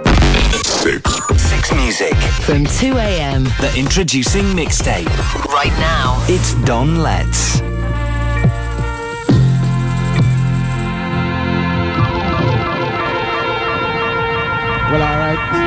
Six Music. From 2 a.m. The introducing mixtape. Right now. It's Don Letts. Well, all right.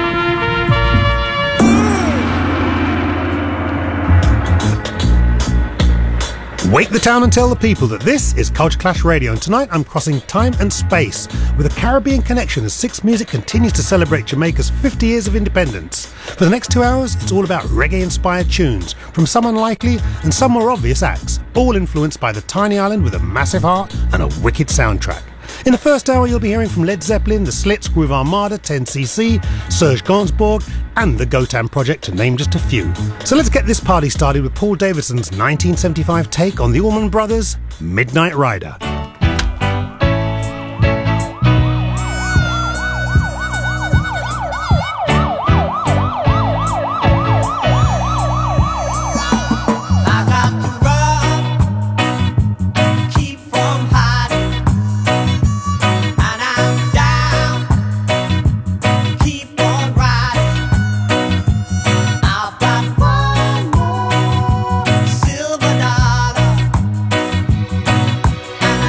Wake the town and tell the people that this is Culture Clash Radio, and tonight I'm crossing time and space with a Caribbean connection as Six Music continues to celebrate Jamaica's 50 years of independence. For the next 2 hours, it's all about reggae-inspired tunes from some unlikely and some more obvious acts, all influenced by the tiny island with a massive heart and a wicked soundtrack. In the first hour, you'll be hearing from Led Zeppelin, The Slits, Groove Armada, 10cc, Serge Gainsbourg, and the Gotan Project, to name just a few. So let's get this party started with Paul Davidson's 1975 take on the Allman Brothers' Midnight Rider. Silver dollar,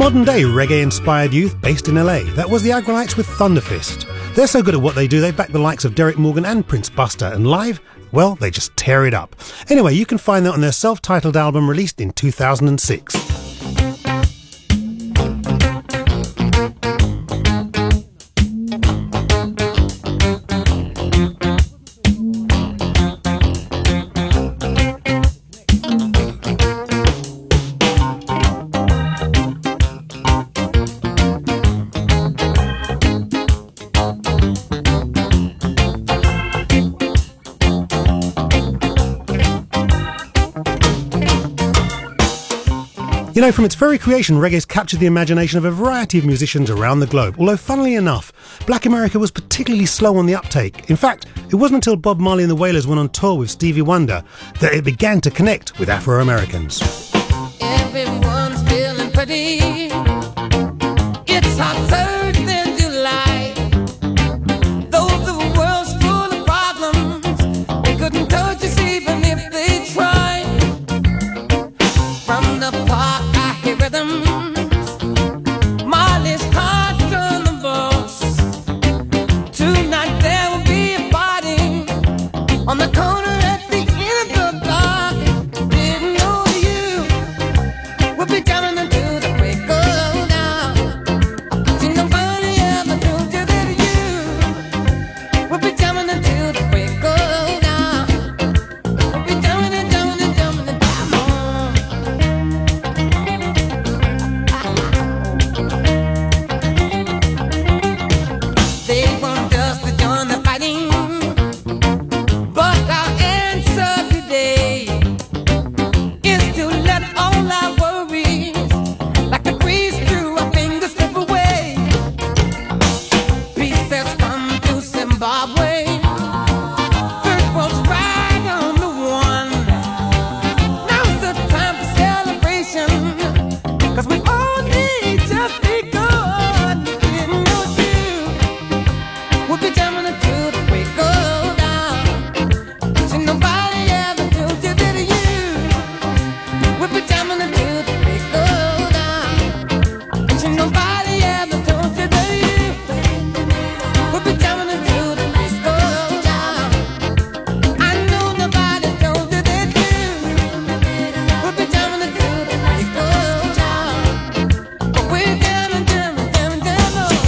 modern day reggae-inspired youth based in LA. That was the Aggrolites with Thunderfist. They're so good at what they do, they back the likes of Derek Morgan and Prince Buster, and live, well, they just tear it up. Anyway, you can find that on their self-titled album released in 2006. You know, from its very creation, reggae's captured the imagination of a variety of musicians around the globe. Although, funnily enough, Black America was particularly slow on the uptake. In fact, it wasn't until Bob Marley and the Wailers went on tour with Stevie Wonder that it began to connect with Afro-Americans. Everyone's feeling pretty. It's hotter than July. Though the world's full of problems, they couldn't touch us even if they tried. From the park, I hear rhythms. Marley's heart on the box. Tonight there will be a party on the corner at the end of the block. Didn't know you would be coming until the break of dawn. See, nobody ever told you that you would be coming until the break of dawn. Would be coming and coming and coming and come on. They want us to join the fighting, but our answer today is to let all our worries, like a breeze through our fingers, slip away. Peace has come to Zimbabwe. First was right on the one. Now's the time for celebration, 'cause we all need just begun. Didn't know you would be jamming until the break of dawn. See, nobody ever told you that you would be jamming until the break of dawn. See, nobody ever told you that you would be jamming until the break of dawn. I know nobody told you that you would be jamming until the break of dawn. But we're jamming, jamming, jamming, jamming on.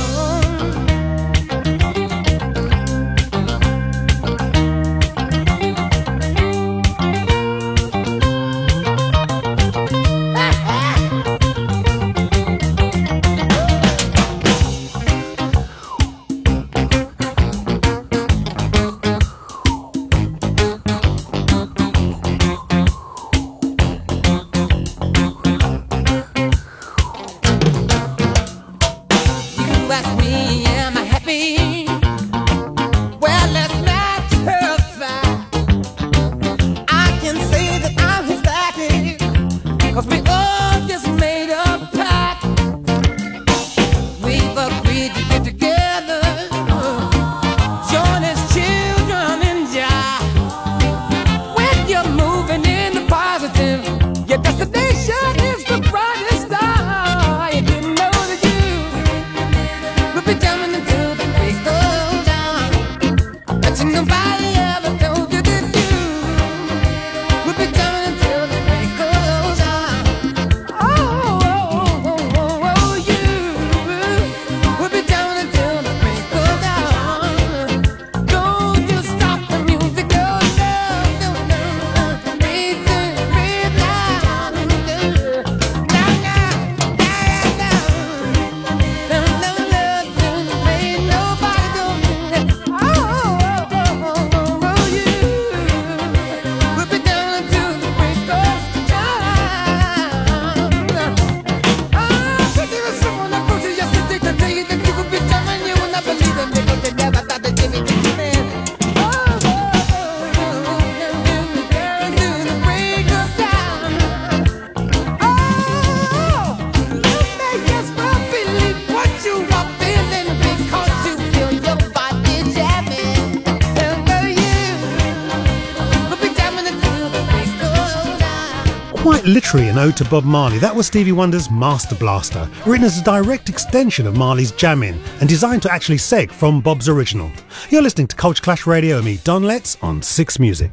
You ask me, am I happy? Well, let's not terrify. I can say that I'm ecstatic, 'cause we all just made a pact. We've agreed to get together, join as children in Jah. When you're moving in the positive, your destination is the brightest star. You didn't know that you would be jamming until the break of dawn. But nobody ever told you that you would be jamming until the break of dawn. Oh, oh, oh, oh, oh, you would be jamming Quite literally an ode to Bob Marley, that was Stevie Wonder's Master Blaster, written as a direct extension of Marley's Jammin' and designed to actually seg from Bob's original. You're listening to Culture Clash Radio and me, Don Letts, on Six Music.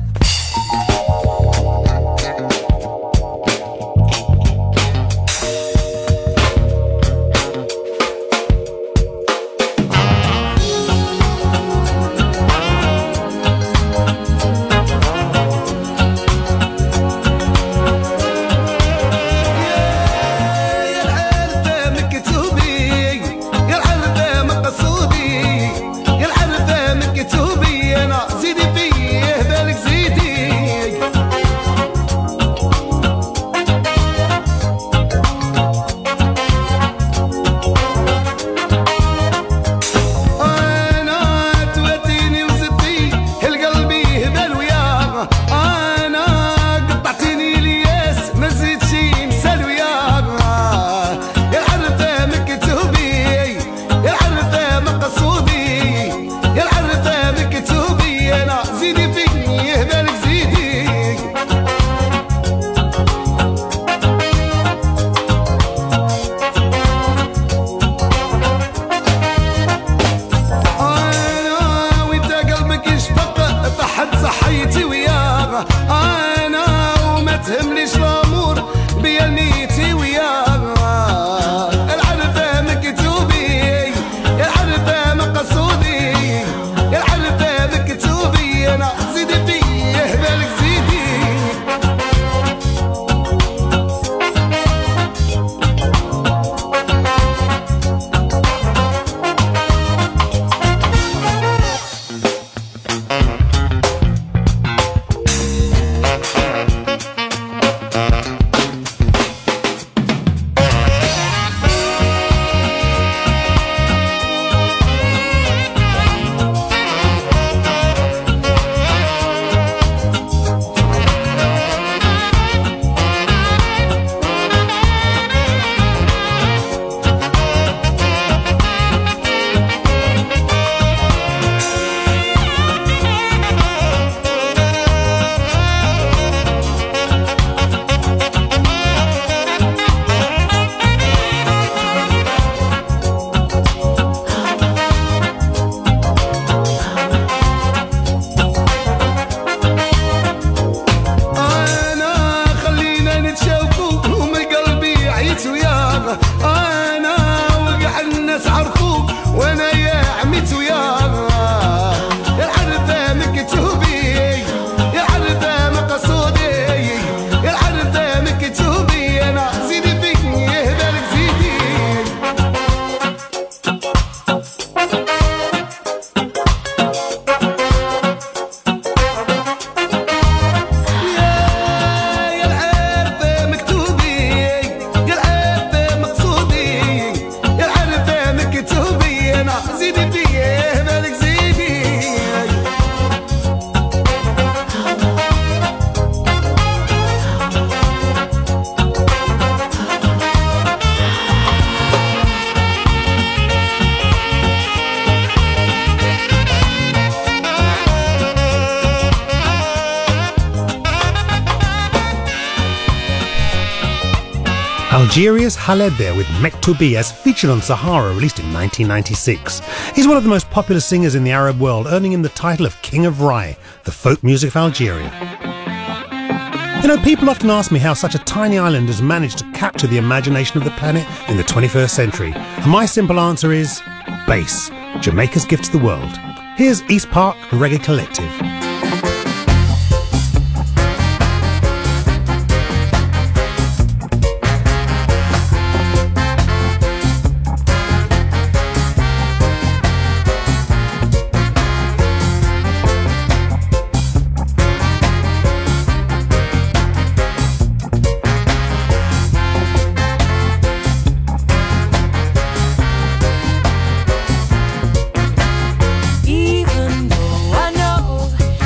Algeria's Khaled there with Mektoubi, as featured on Sahara, released in 1996. He's one of the most popular singers in the Arab world, earning him the title of King of Rai, the folk music of Algeria. You know, people often ask me how such a tiny island has managed to capture the imagination of the planet in the 21st century. And my simple answer is bass, Jamaica's gift to the world. Here's East Park Reggae Collective. Even though I know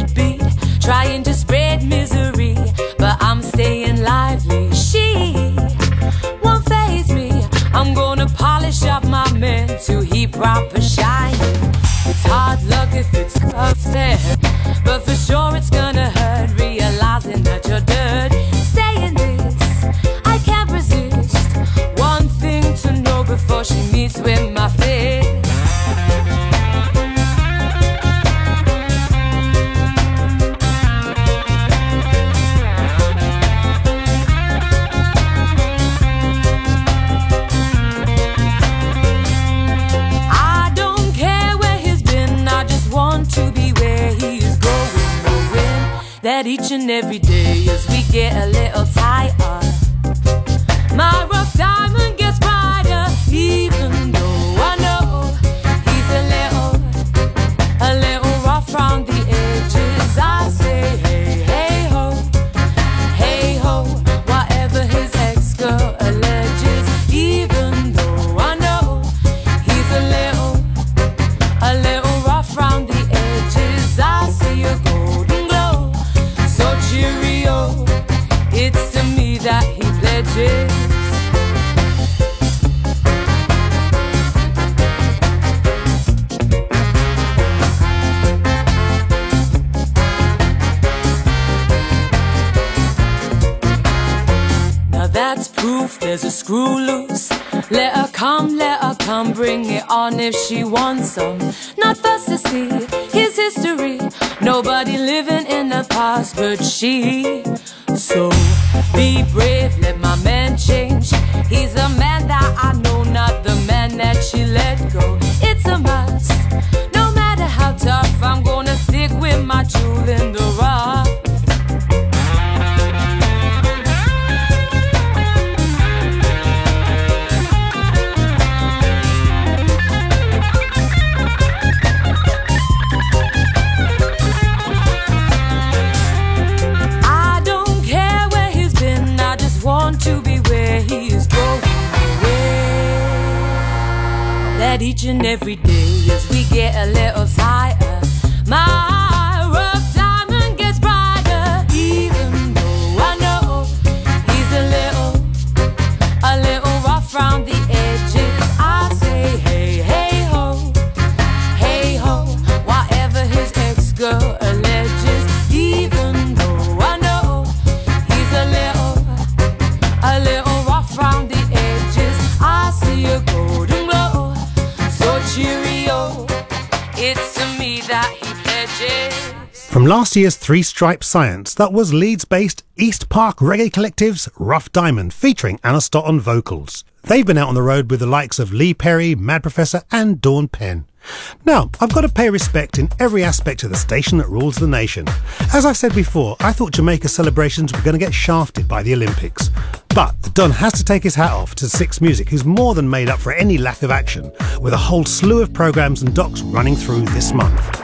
deadbeat, trying to spread misery, but I'm staying lively. She won't faze me. I'm gonna polish up my men to heap proper shine. It's hard luck if it's upset, but for sure it's gonna hurt realizing that you're dirt. Saying this, I can't resist. One thing to know before she meets with my fist. That each and every day as we get a little tighter, my rough diamond gets brighter, even though I know he's a little rough round the edges. I say hey, hey ho, whatever his ex-girl alleges, even though I know he's a little rough round the edges. I see a golden glow, so cheerio, it's to me that he pledges. Now that's proof there's a screw loose. Let her come, bring it on if she wants some. Not fussed to see his history, nobody living in the past but she. So be brave, let my man change. He's a man that I know, not the man that she let go. It's a must, no matter how tough, I'm gonna stick with my jewel in the rough. That each and every day as we get a little tighter, my rough diamond gets brighter, even though I know he's a little rough round the edges. I say hey ho, whatever his ex-girl alleges, even though I know he's a little rough round the edges. I see a golden glow, so cheerio, it's to me that he pledges. From last year's Three Stripe Science, that was Leeds-based East Park Reggae Collective's Rough Diamond, featuring Anna Stott on vocals. They've been out on the road with the likes of Lee Perry, Mad Professor and Dawn Penn. Now, I've got to pay respect in every aspect of the station that rules the nation. As I said before, I thought Jamaica's celebrations were going to get shafted by the Olympics. But the Don has to take his hat off to Six Music, who's more than made up for any lack of action, with a whole slew of programmes and docs running through this month.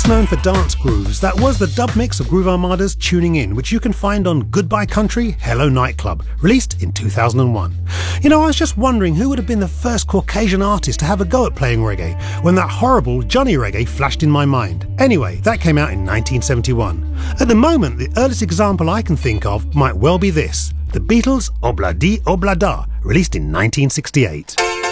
Best known for dance grooves, that was the dub mix of Groove Armada's Tuning In, which you can find on Goodbye Country, Hello Nightclub, released in 2001. You know, I was just wondering who would have been the first Caucasian artist to have a go at playing reggae when that horrible Johnny Reggae flashed in my mind. Anyway, that came out in 1971. At the moment, the earliest example I can think of might well be this, the Beatles' Obladi Oblada, released in 1968.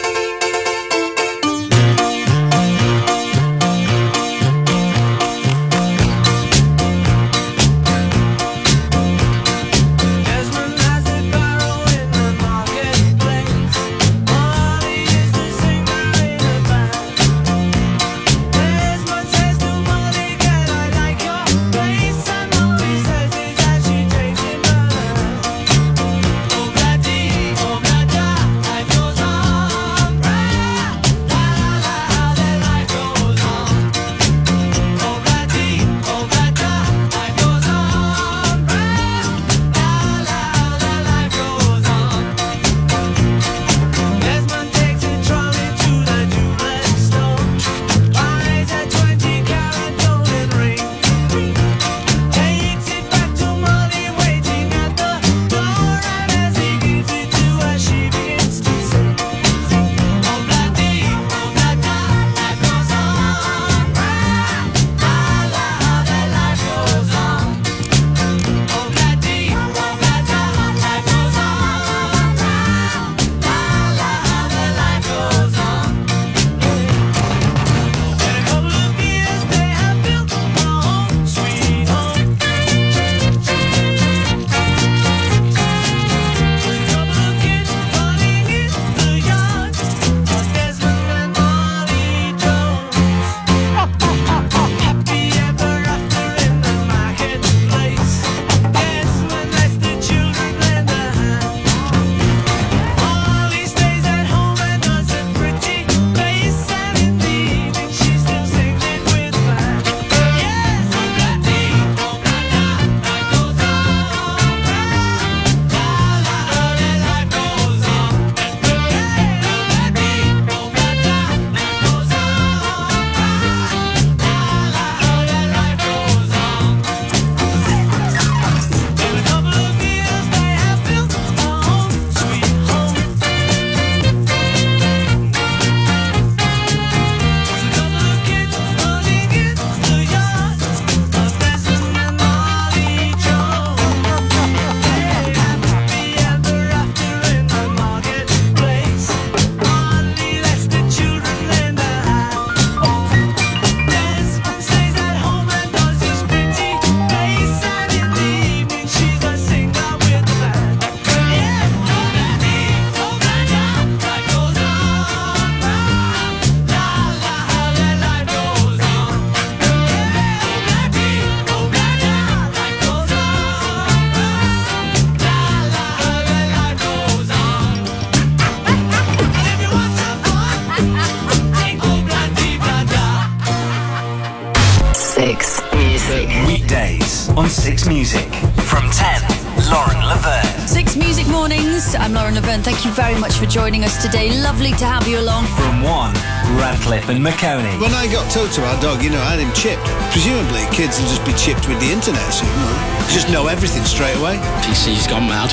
on Six Music. From 10, Lauren Laverne. Six Music Mornings. I'm Lauren Laverne. Thank you very much for joining us today. Lovely to have you along. From 1, Radcliffe and McConey. When I got Toto, our dog, I had him chipped. Presumably, kids will just be chipped with the internet soon. Just know everything straight away. PC's gone mad.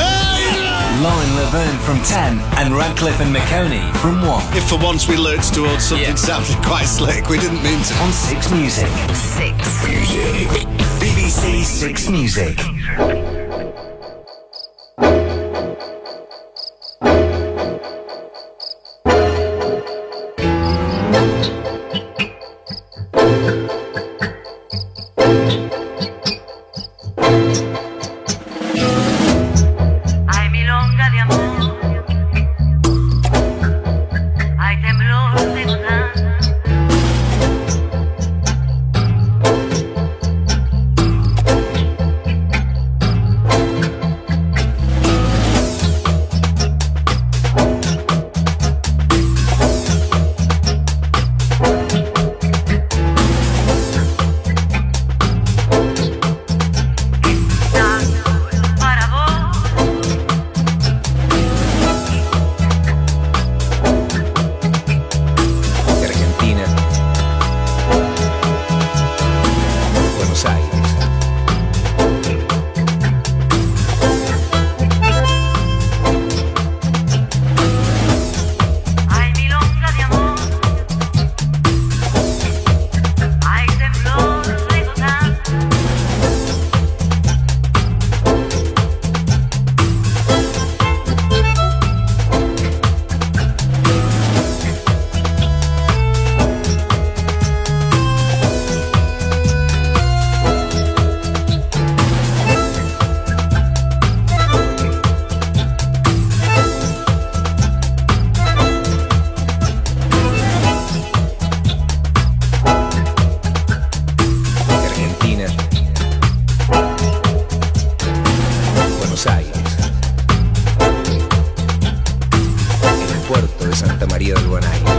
Lauren Laverne from 10 and Radcliffe and McConey from 1. If for once we lurched towards something sounded quite slick, we didn't mean to. On Six Music. Six Music. BBC Six Music. de Santa María del Buen Aire.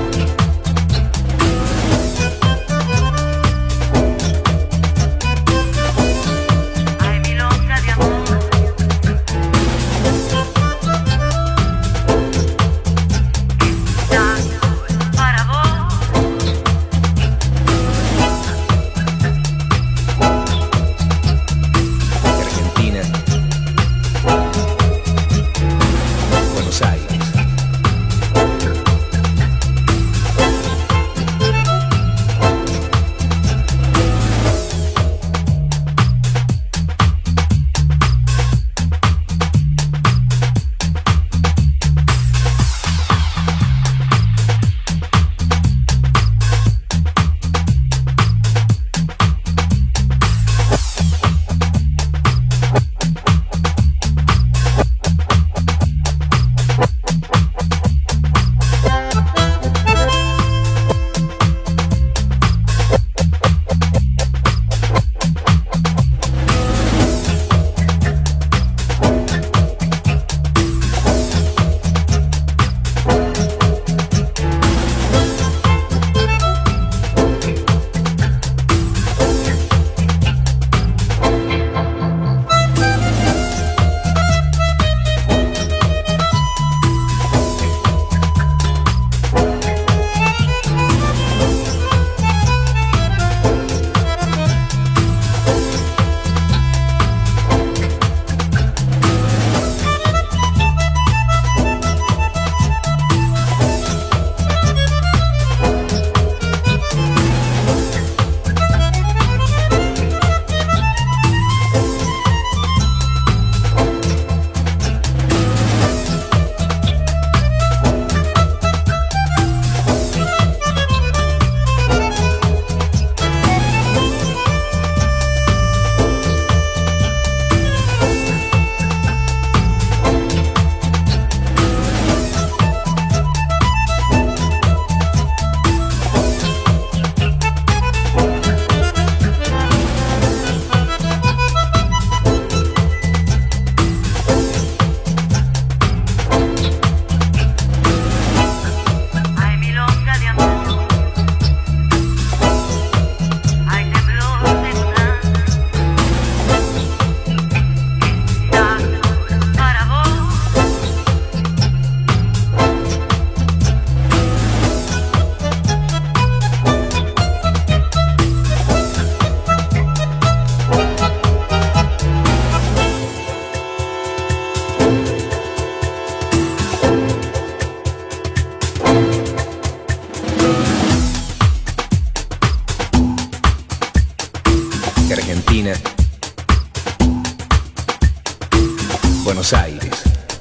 Buenos Aires,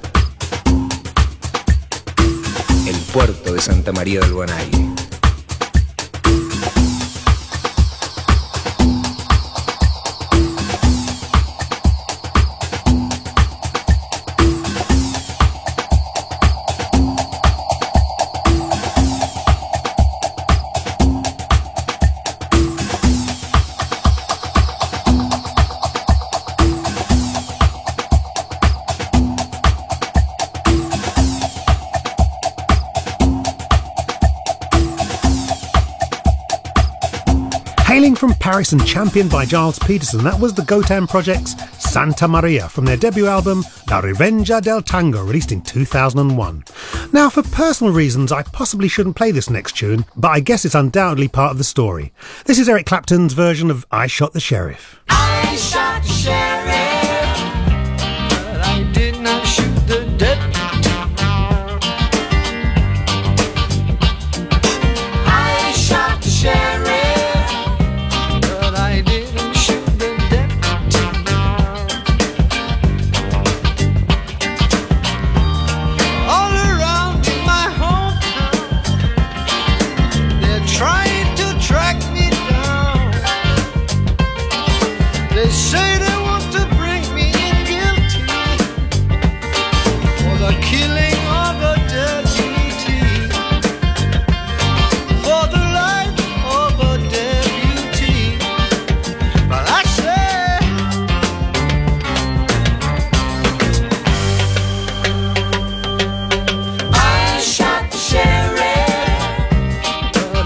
el puerto de Santa María del Buen Aire. Hailing from Paris and championed by Giles Peterson, that was the Gotan Project's Santa Maria from their debut album La Rivenja del Tango, released in 2001. Now, for personal reasons, I possibly shouldn't play this next tune, but I guess it's undoubtedly part of the story. This is Eric Clapton's version of I Shot the Sheriff. I shot the sheriff, but I did not shoot the deputy. I shot the sheriff, but I didn't shoot the deputy. All around my hometown, they're trying to track me down.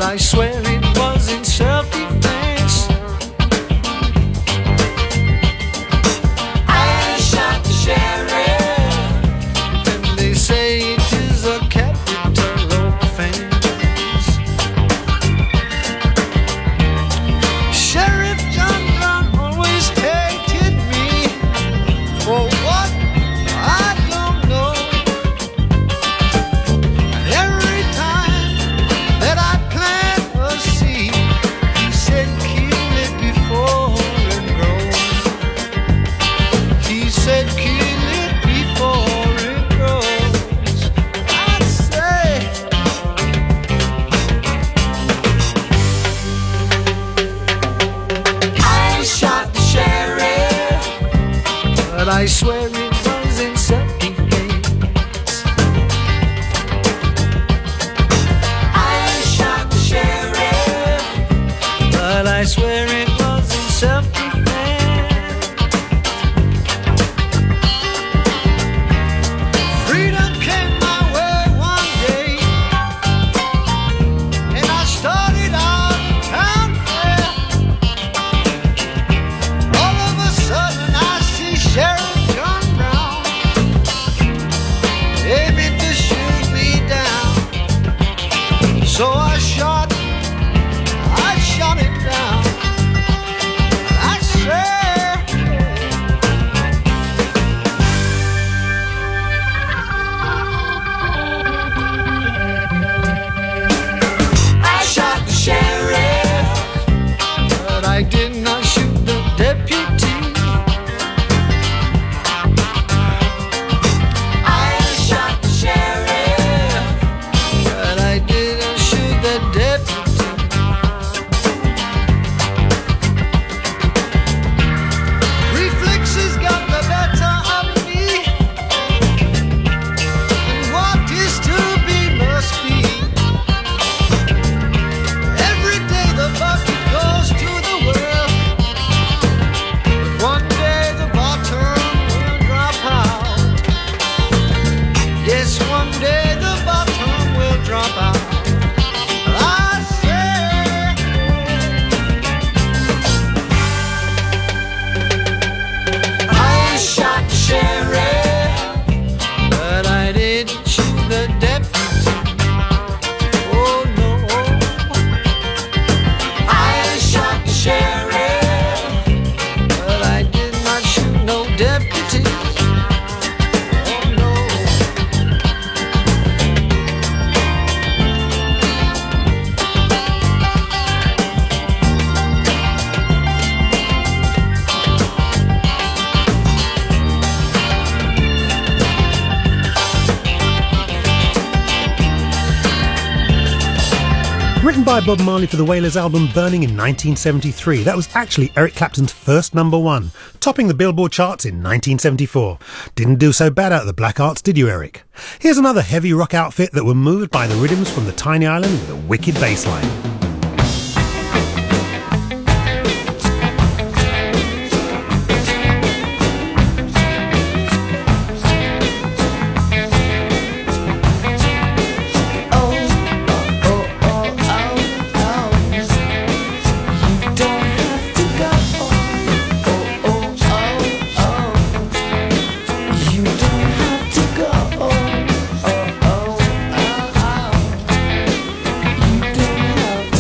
I swear it was in self-defense. I shot the sheriff, and they say it is a capital offense. Sheriff John Brown always hated me for what I don't know. And every time that I plant a seed, he said kill it before it grows. He said kill it before it grows. I'd say I shot the sheriff, but I swear it was in self-defense. I shot the sheriff, but I swear it was in self-defense. Freedom came my way one day, and I started out town fair. All of a sudden I see Sheriff John Brown aiming to shoot me down. So I shot him down. I swear I shot the sheriff, but I did not shoot the deputy. I shot the sheriff, but I didn't shoot the deputy. Reflexes got the better of me, and what is to be must be. Every day the bucket goes to the well, but one day the bottom will drop out. Yes, one day the bottom will drop out. I say I shot the sheriff, but I didn't shoot the deputy. Oh no, I shot the sheriff, but I did not shoot no deputy. Oh no. Written by Bob Marley for the Wailers album Burning in 1973, that was actually Eric Clapton's first #1, topping the Billboard charts in 1974. Didn't do so bad out of the Black Arts, did you, Eric? Here's another heavy rock outfit that were moved by the rhythms from the tiny island with a wicked bass line. You don't have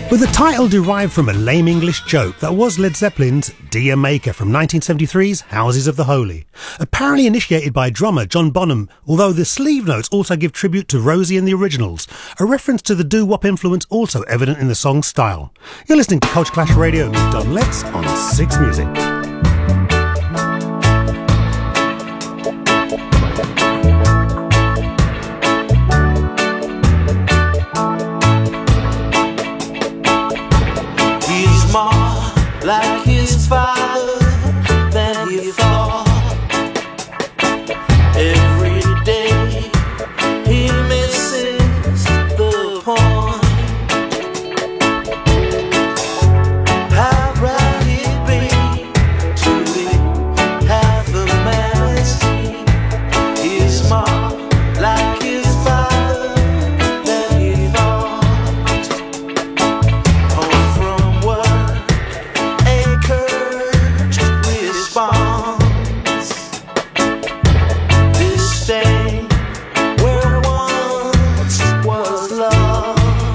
With the title derived from a lame English joke that was Led Zeppelin's Dear Maker from 1973's Houses of the Holy. Apparently initiated by drummer John Bonham, although the sleeve notes also give tribute to Rosie and the Originals, a reference to the doo-wop influence also evident in the song's style. You're listening to Culture Clash Radio with Don Letts on Six Music. Like his father than he thought. Every day he misses the point. How right he'd be to be half the man I see. He's smart like his father than he thought. Home from work, this day where once was love.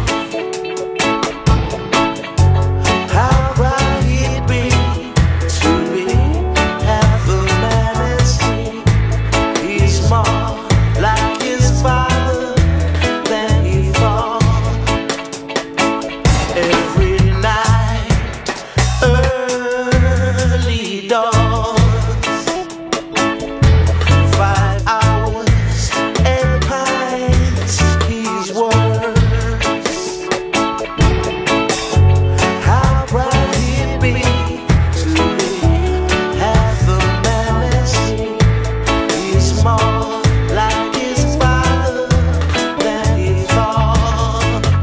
How right he'd be to be half the man at sea. He's more like his father than he thought. Every night, early dawn, 5 hours and pints he's worse. How right he'd be to be half the man at sea. He's more like his father than he thought.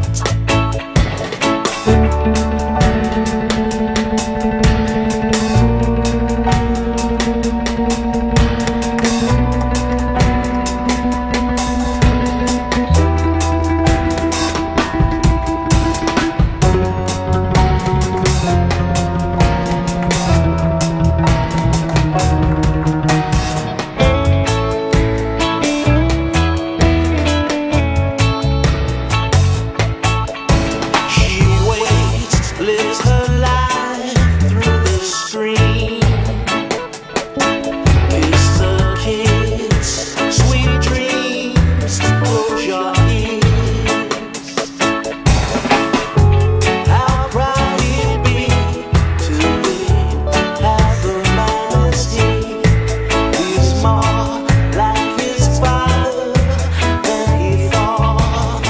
She waits, lives her life through the screen. Kiss the kids, sweet dreams, close your ears. How proud he'd be to be half the man as he. He's more like his father than he thought.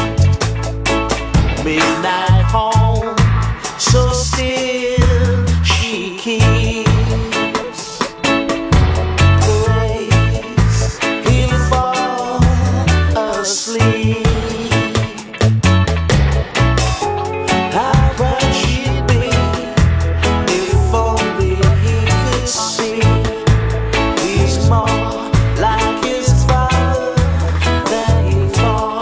Midnight home, so still she keeps grace. He'll fall asleep. How bright she'd be if only he could see. He's more like his father than he thought.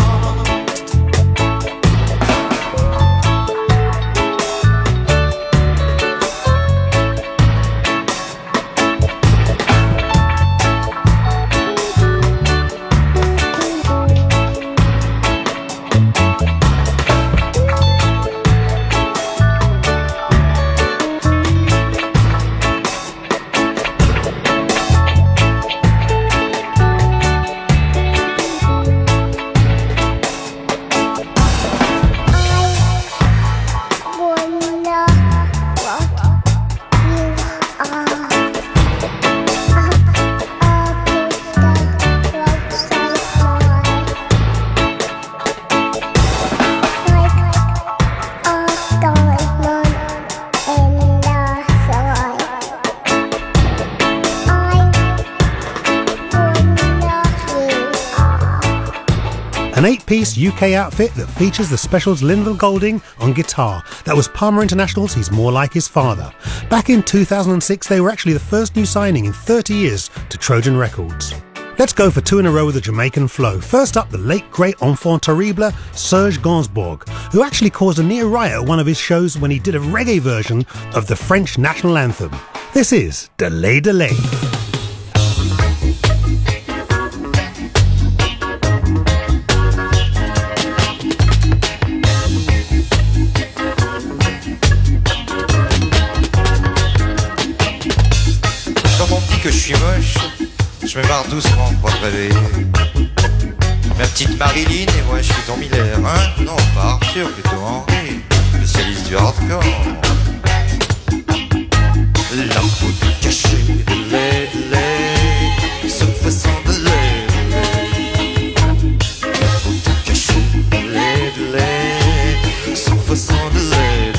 An 8-piece UK outfit that features the Specials' Linval Golding on guitar. That was Palmer International's He's More Like His Father. Back in 2006, they were actually the first new signing in 30 years to Trojan Records. Let's go for two in a row with a Jamaican flow. First up, the late great enfant terrible Serge Gainsbourg, who actually caused a near riot at one of his shows when he did a reggae version of the French national anthem. This is Delay Delay. Je me barre doucement pour te réveiller. Ma petite Marilyn et moi je suis ton Miller, hein? Non, pas Arthur, plutôt Henri, spécialiste du hardcore. La peau cachée de lait, ce façon de lait. La peau cachée de lait, ce façon de lait.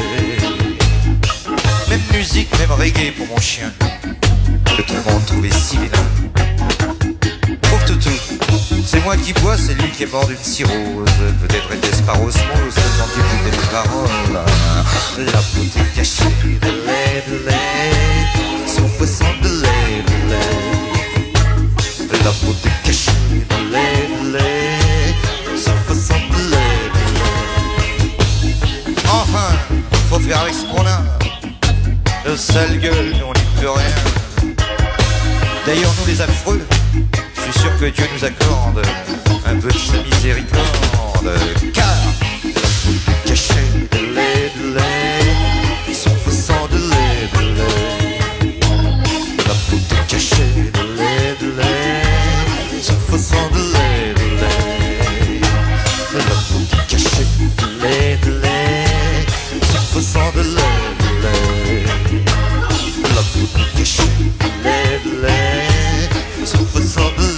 Même musique, même reggae pour mon chien, que tout le monde trouvait si vilain. Pauvre toutou, c'est moi qui bois, c'est lui qui est mort d'une cirrhose. Peut-être était-ce par osmose, seulement qu'il écoutait les paroles. La beauté cachée de lait, son poisson de lait. La beauté cachée de lait, son poisson de lait. Enfin, faut faire avec ce qu'on a. Le sale gueule, nous on n'y peut rien. D'ailleurs, nous les affreux, je suis sûr que Dieu nous accorde un peu de sa miséricorde. Car la beauté cachée de lait, son faux sang de lait. La beauté cachée de lait, son faux sang de lait. La beauté cachée de lait, son faux sang de lait. La beauté cachée de lait, son faux sang de lait.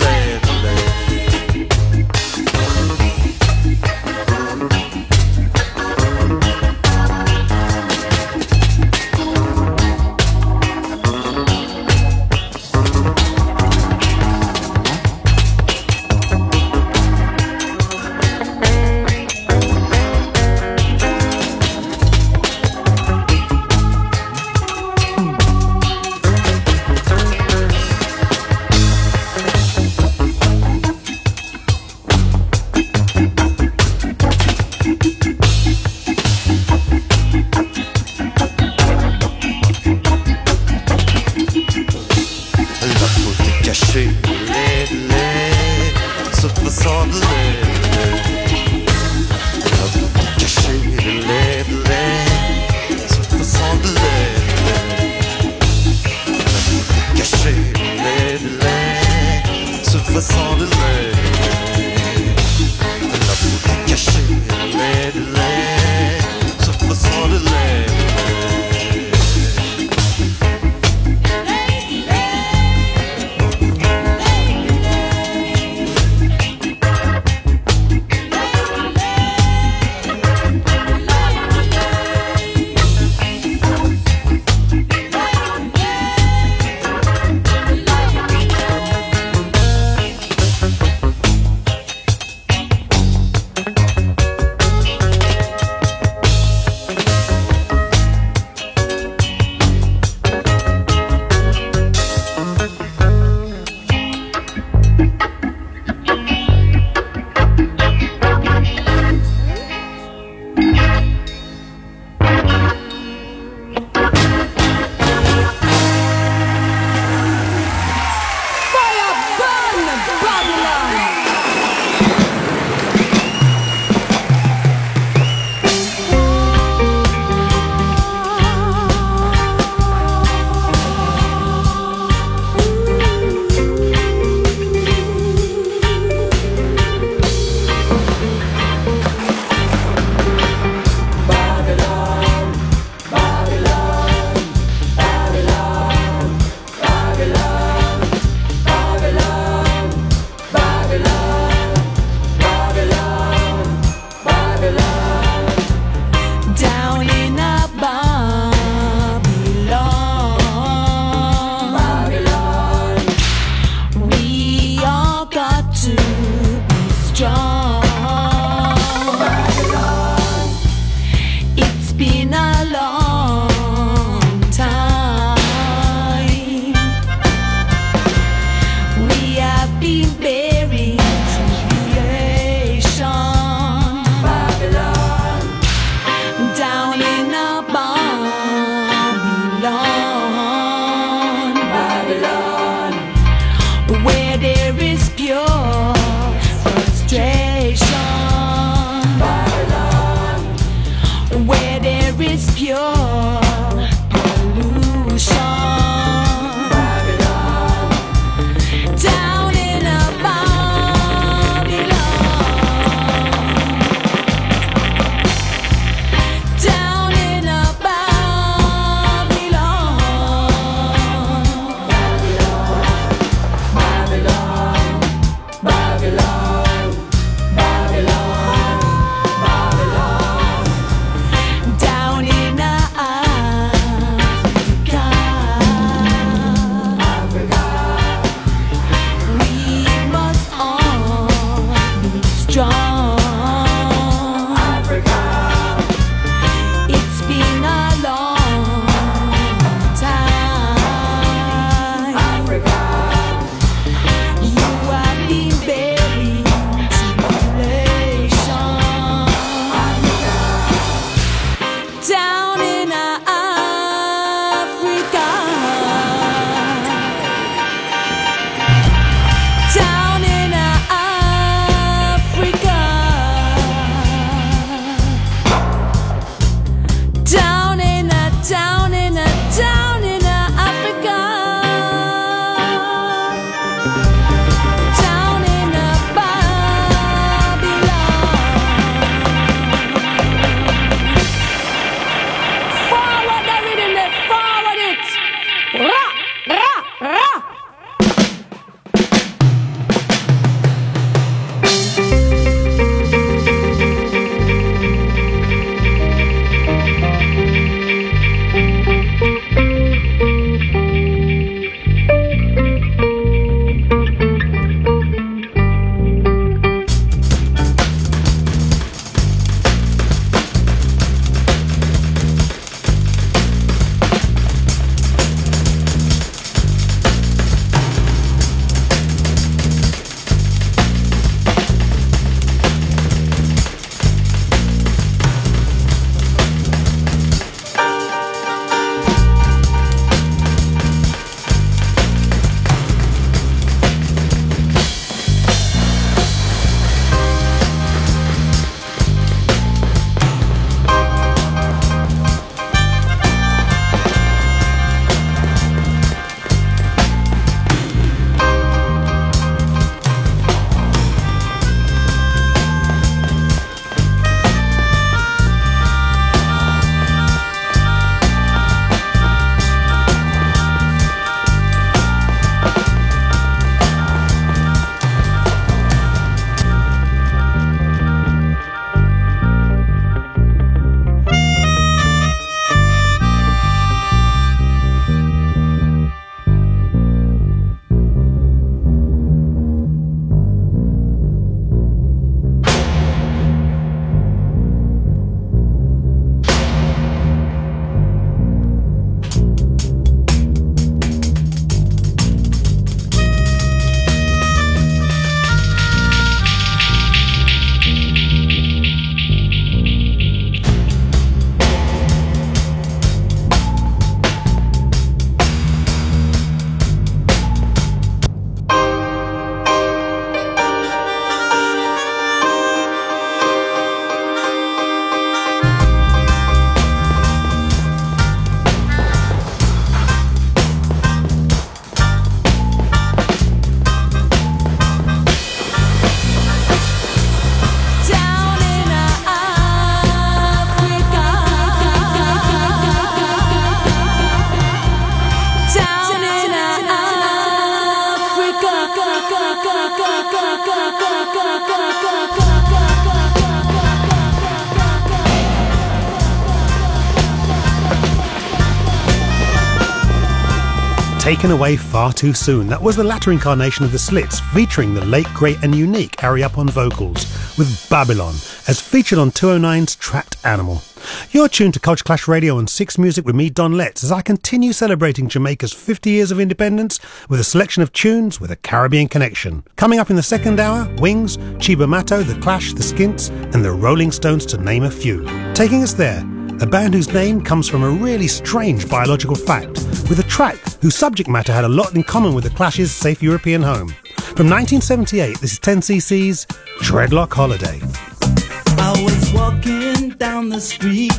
Taken Away Far Too Soon. That was the latter incarnation of the Slits, featuring the late, great and unique Harry Up on vocals, with Babylon, as featured on 209's Trapped Animal. You're tuned to Culture Clash Radio on Six Music with me, Don Letts, as I continue celebrating Jamaica's 50 years of independence with a selection of tunes with a Caribbean connection. Coming up in the second hour, Wings, Chiba Matto, The Clash, The Skints and The Rolling Stones, to name a few. Taking us there, a band whose name comes from a really strange biological fact, with a track whose subject matter had a lot in common with The Clash's Safe European Home. From 1978, this is 10cc's Dreadlock Holiday. I was walking down the street,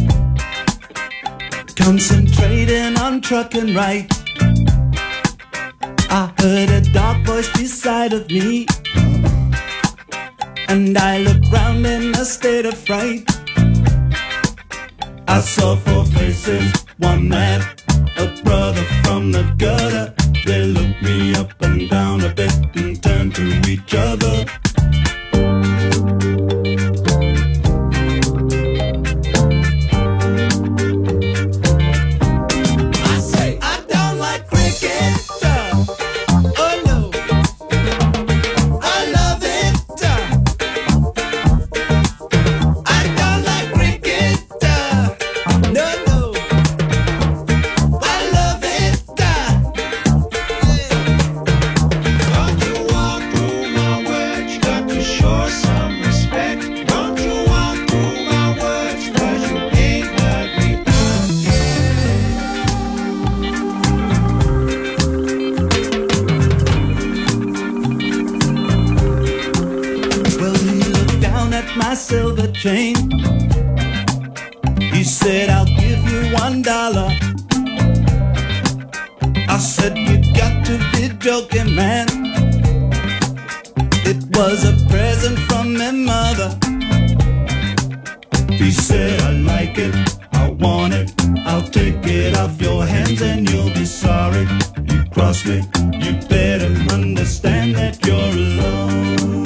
concentrating on trucking right. I heard a dark voice beside of me, and I looked round in a state of fright. I saw four faces, one man, a brother from the gutter. They looked me up and down a bit and turned to each other. Silver chain. He said, I'll give you $1. I said, you got to be joking, man. It was a present from my mother. He said, I like it, I want it, I'll take it off your hands and you'll be sorry. You cross me, you better understand that you're alone.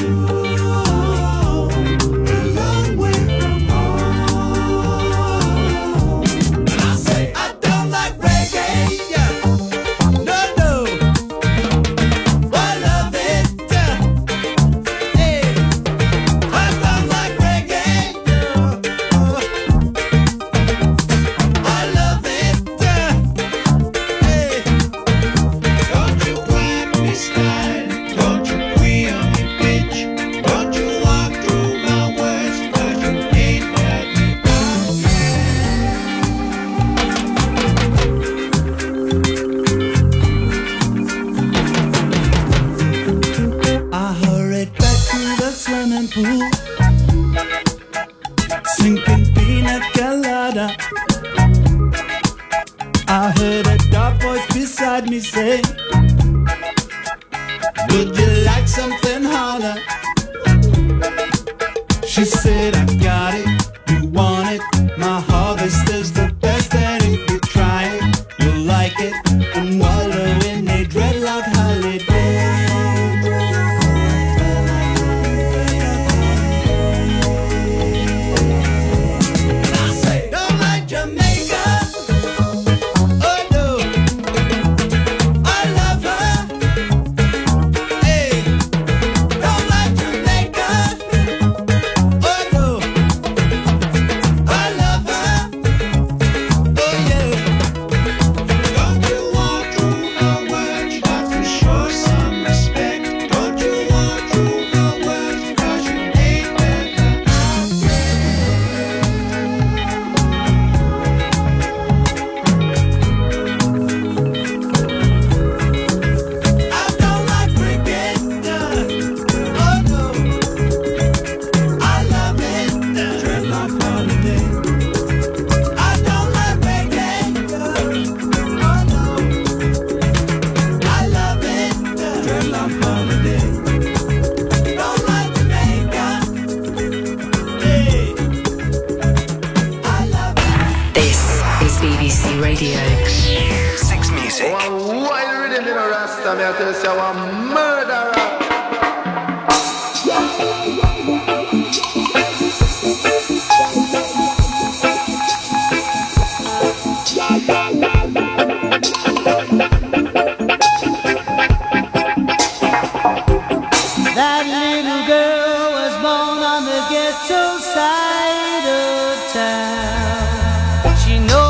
I heard a dark voice beside me say, would you like something harder? She said, I got it, you want it, my harvest is the best, and if you try it, you'll like it, and wallow in a dreadlock holiday. am. She knows.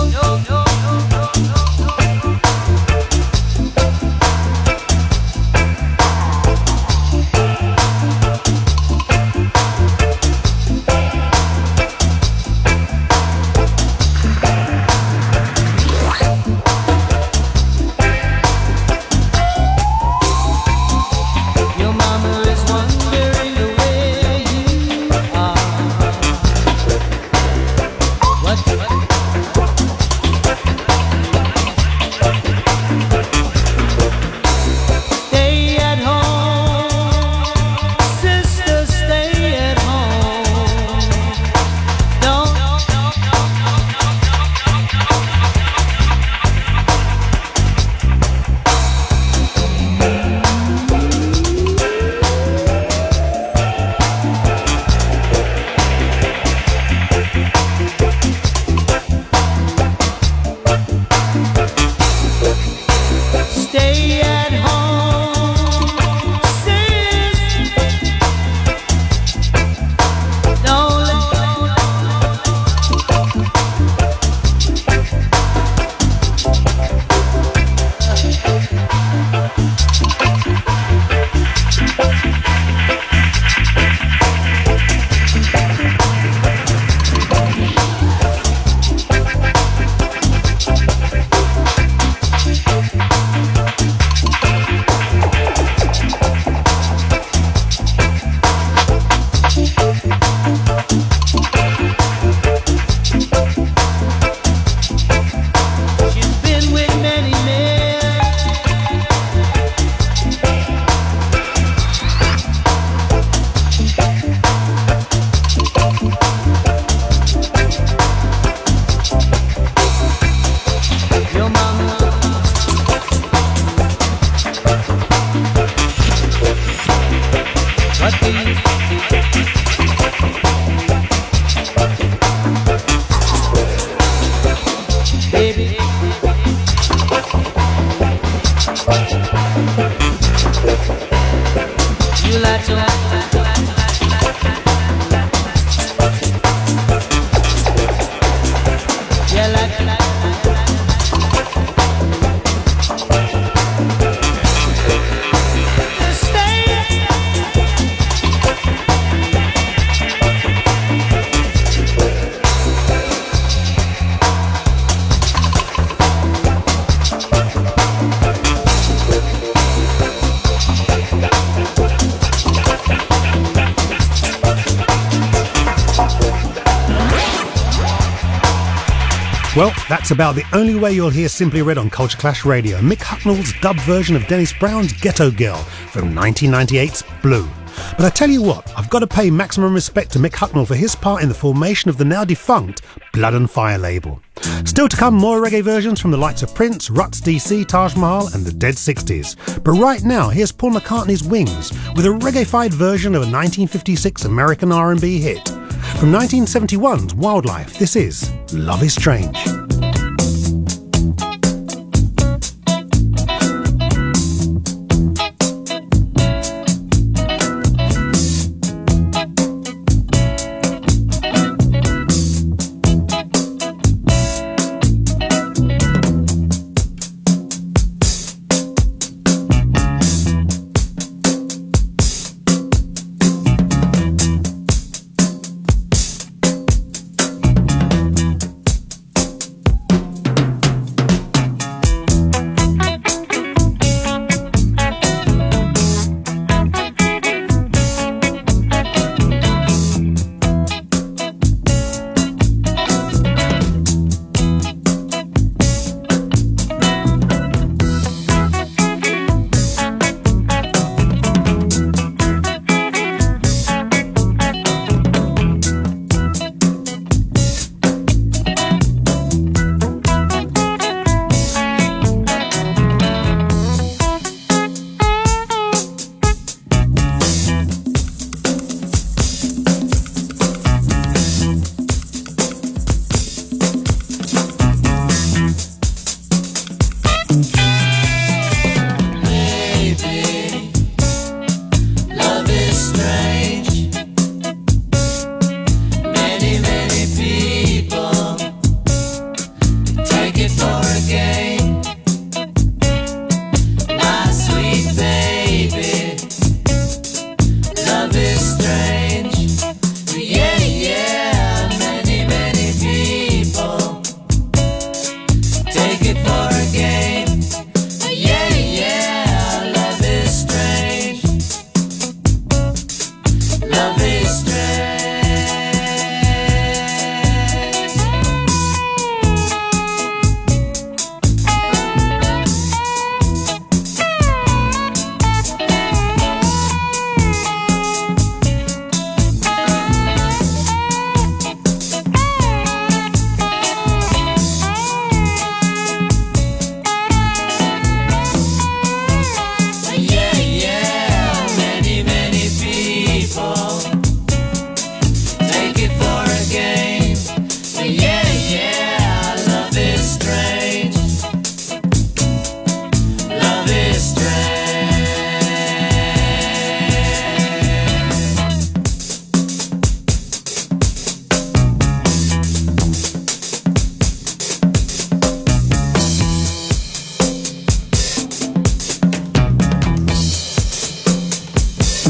Well, that's about the only way you'll hear Simply Red on Culture Clash Radio. Mick Hucknall's dub version of Dennis Brown's Ghetto Girl from 1998's Blue. But I tell you what, I've got to pay maximum respect to Mick Hucknall for his part in the formation of the now defunct Blood and Fire label. Still to come, more reggae versions from the likes of Prince, Ruts DC, Taj Mahal and the Dead 60s. But right now, here's Paul McCartney's Wings with a reggae-fied version of a 1956 American R&B hit. From 1971's Wildlife, this is Love is Strange.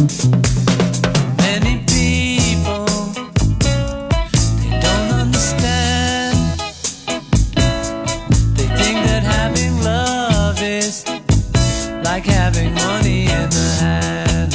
Many people, they don't understand. They think that having love is like having money in the hand.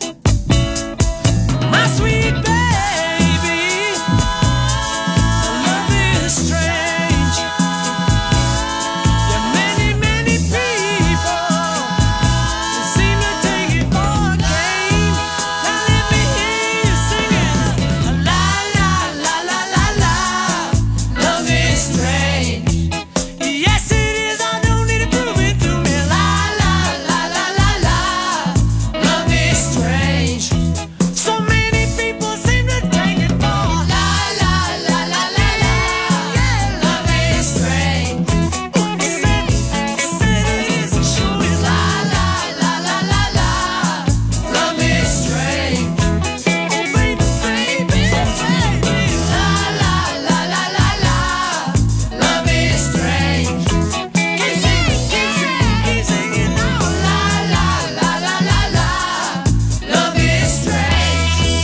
My sweet baby, love is strange. There are many, many people that seem to take it for a game. Now let me hear you singing, la la la la la la. Love is strange. Yes it is. I don't need to prove it to me. La la la la la la. Love is strange. So many people seem to take it for la la la la la la. Yeah, love is strange. Said it is, it sure is. La la la la la la. Love is strange. Oh baby, baby, baby. La la la la la la. Love is strange. Keep singing, keep singing, keep singing. Oh la la la la la la. Love is strange.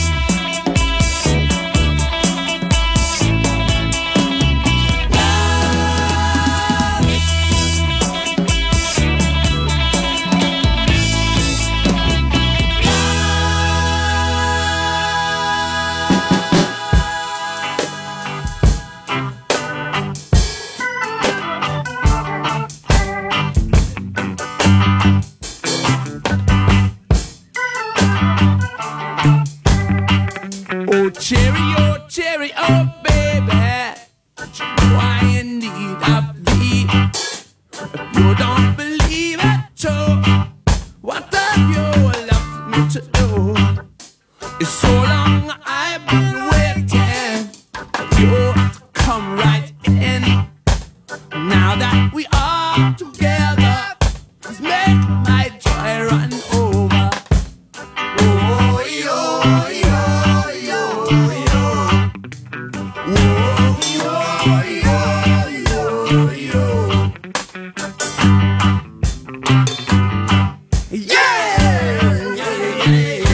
Oh, cheerio, baby. You know I in need of thee. If you don't believe it, so what have you left me to do? It's so long I've been waiting for you to come right in. Now that we are together, let's make my joy run over. Oh, yo, yo, yo, yo. Oh, yo, yo, yo, yo. Yeah, yeah, yeah.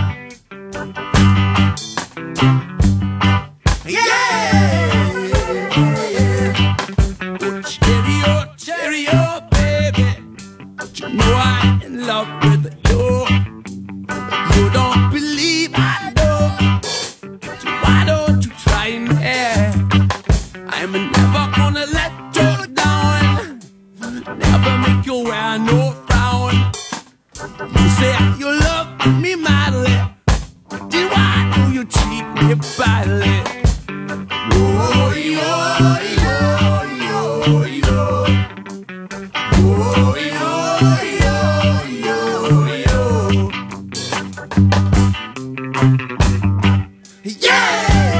Yeah. Oh, cheerio, baby. You know I'm in love with you. You don't believe I know. So why don't you try me? I'm never gonna let you down. Never make you wear no frown. You say you love me madly. Then why do you treat me badly? Oh, yo, yo, yo, yo. Oh, yo, yo, yo, yo. Yeah,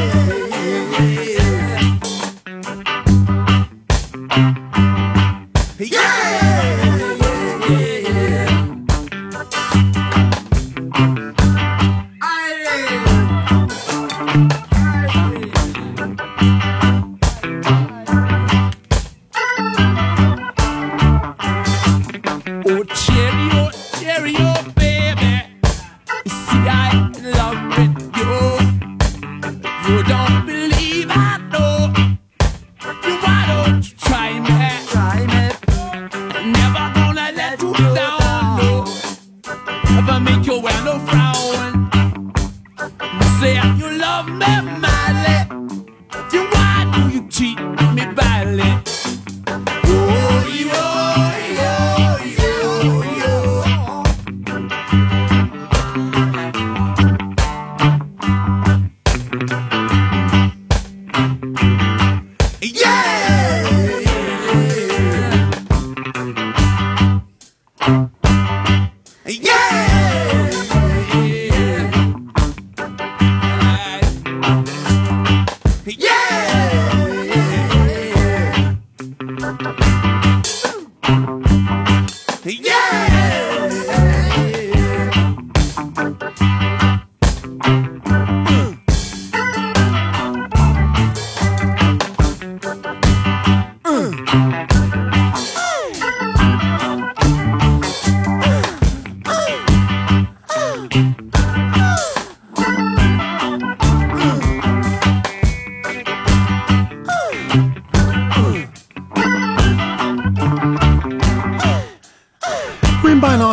oh, cheerio, baby. You see, I'm in love with you. You don't believe I know. Then why don't you try me? Never gonna let you down, no. Never make you wear no frown. You say you love me madly. Then why do you treat me badly? Oh, yo, yo, yo, yo.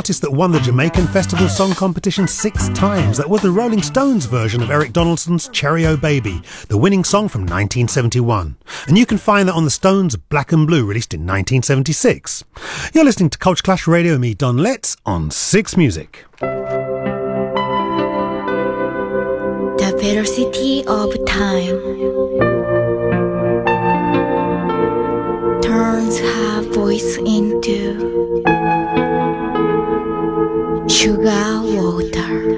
artist that won the Jamaican Festival Song Competition 6 times. That was the Rolling Stones version of Eric Donaldson's Cherry O Baby, the winning song from 1971. And you can find that on the Stones' Black and Blue, released in 1976. You're listening to Culture Clash Radio with me, Don Letts, on Six Music. The velocity of time turns her voice into sugar water.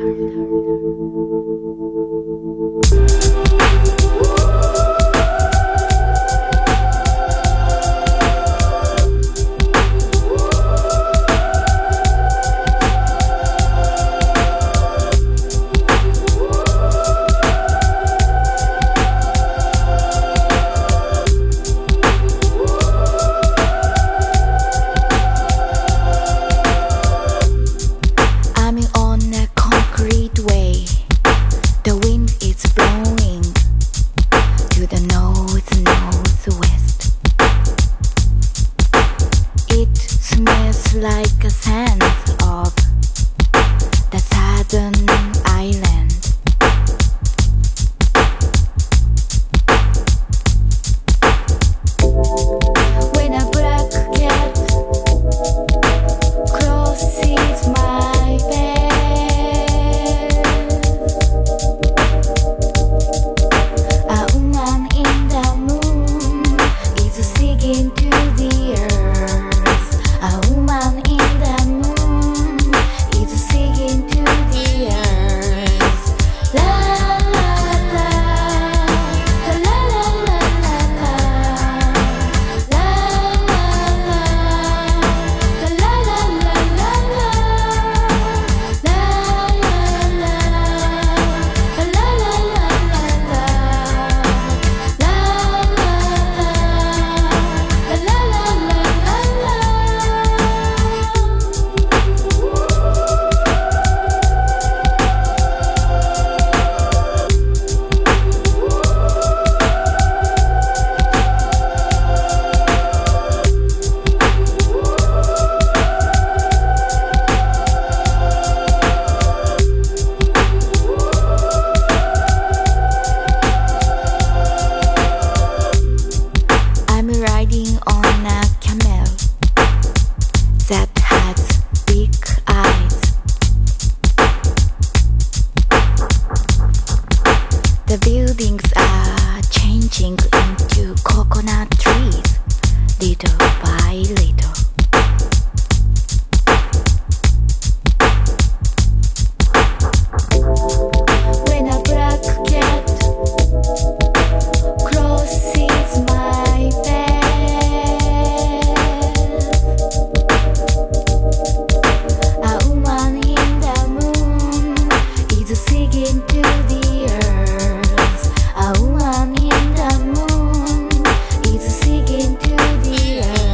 A woman in the moon is singing to the earth.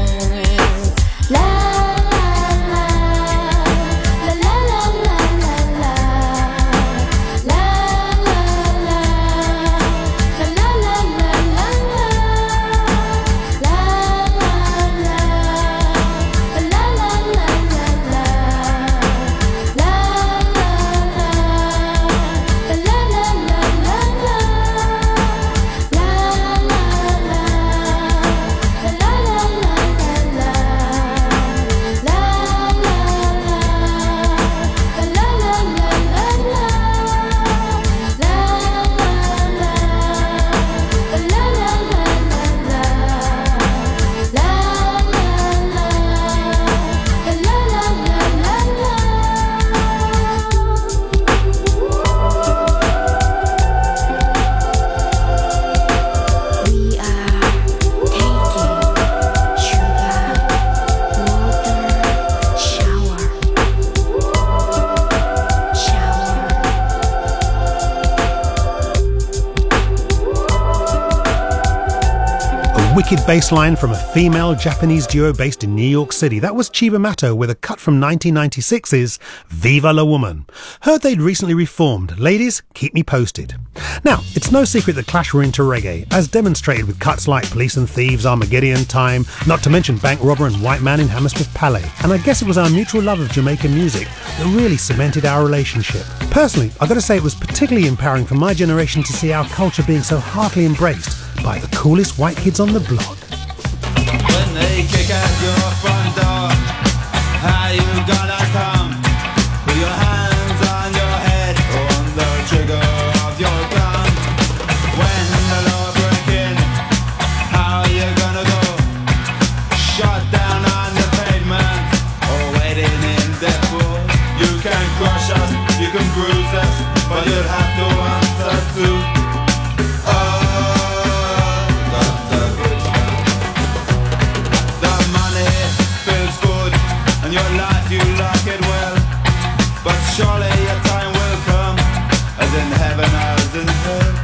Wicked bass line from a female Japanese duo based in New York City. That was Chiba Mato with a cut from 1996's Viva la Woman. Heard they'd recently reformed. Ladies, keep me posted. Now, it's no secret that Clash were into reggae, as demonstrated with cuts like Police and Thieves, Armageddon Time, not to mention Bank Robber and White Man in Hammersmith Palais. And I guess it was our mutual love of Jamaican music that really cemented our relationship. Personally, I've got to say it was particularly empowering for my generation to see our culture being so heartily embraced by the coolest white kids on the block. When they kick at your front door, how you gonna come? With your hands on your head, on the trigger of your gun. When the law break in, how you gonna go? Shot down on the pavement, or waiting in death row. You can crush us, you can bruise us, but you'll have to answer to. Your life, you like it well, but surely your time will come, as in heaven as in hell.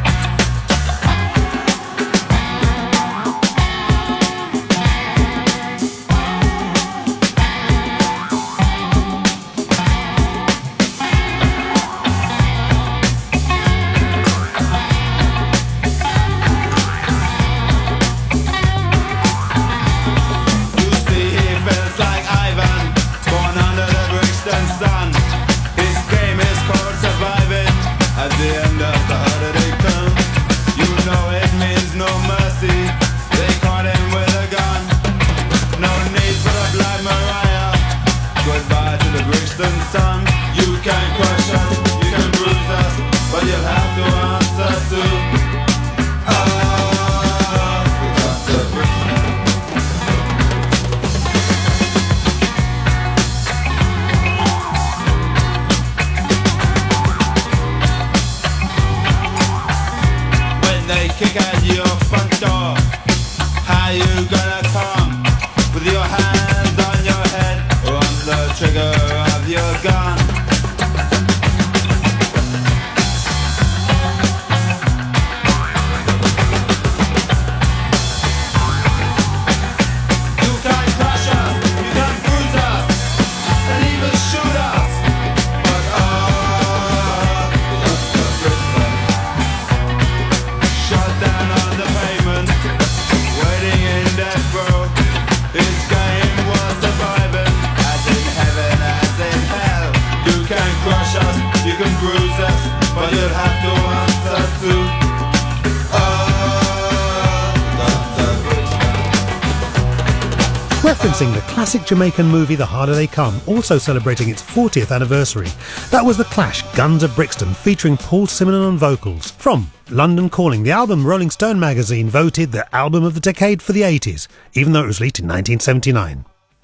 Referencing the classic Jamaican movie The Harder They Come, also celebrating its 40th anniversary. That was The Clash, Guns of Brixton, featuring Paul Simonon on vocals. From London Calling, the album Rolling Stone magazine voted the album of the decade for the 80s, even though it was released in 1979.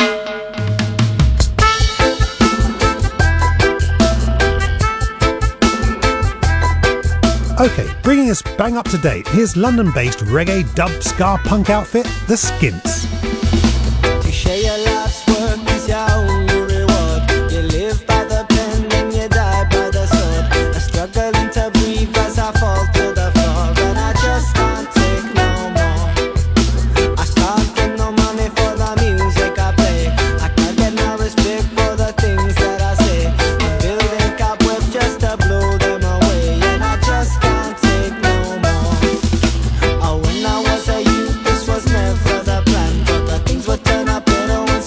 OK, bringing us bang up to date, here's London-based reggae dub ska punk outfit, The Skints. To share your life's work is your only reward. You live by the pen and you die by the sword. I'm struggling to breathe as I fall to the floor, and I just can't take no more. I can't get no money for the music I play. I can't get no respect for the things that I say. I'm building cobwebs just to blow them away, and I just can't take no more. Oh, when I was a youth, this was never the plan, but the things would turn up better once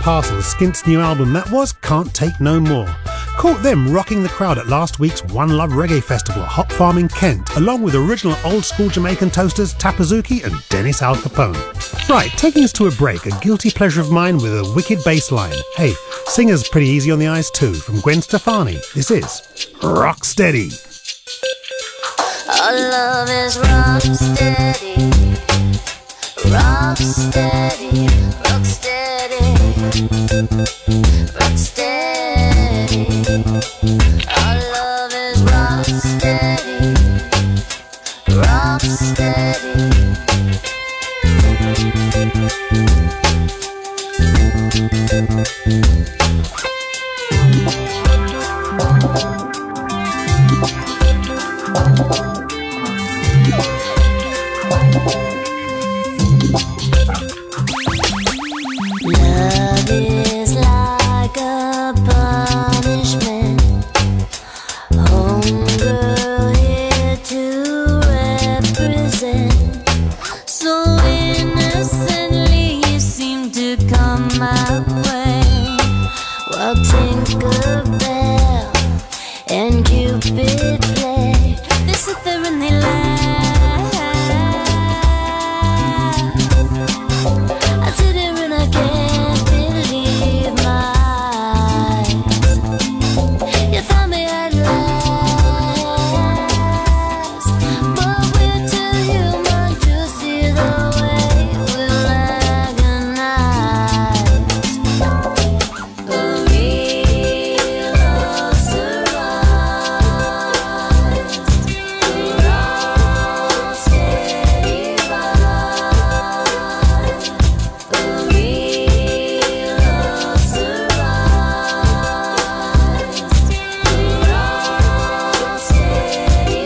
Castle, the Skints' new album that was Can't Take No More. Caught them rocking the crowd at last week's One Love Reggae Festival at Hop Farm in Kent, along with original old school Jamaican toasters Tapazuki and Dennis Al Capone. Right, taking us to a break, a guilty pleasure of mine with a wicked bass line. Hey, singer's pretty easy on the eyes too, from Gwen Stefani. This is Rock Steady. Our love is rock steady, rock steady, rock steady, rock steady. Our love is rock steady, rock steady. Love is like a punishment. Homegirl here to represent. So innocently you seem to come my way. While Tinkerbell and Cupid play, they sit there and they laugh. I sit here and I can't believe my eyes. You found me at last, but we're too human to see the way we'll agonize. A real love survives. A rock steady vibe. A real love survives. A rock steady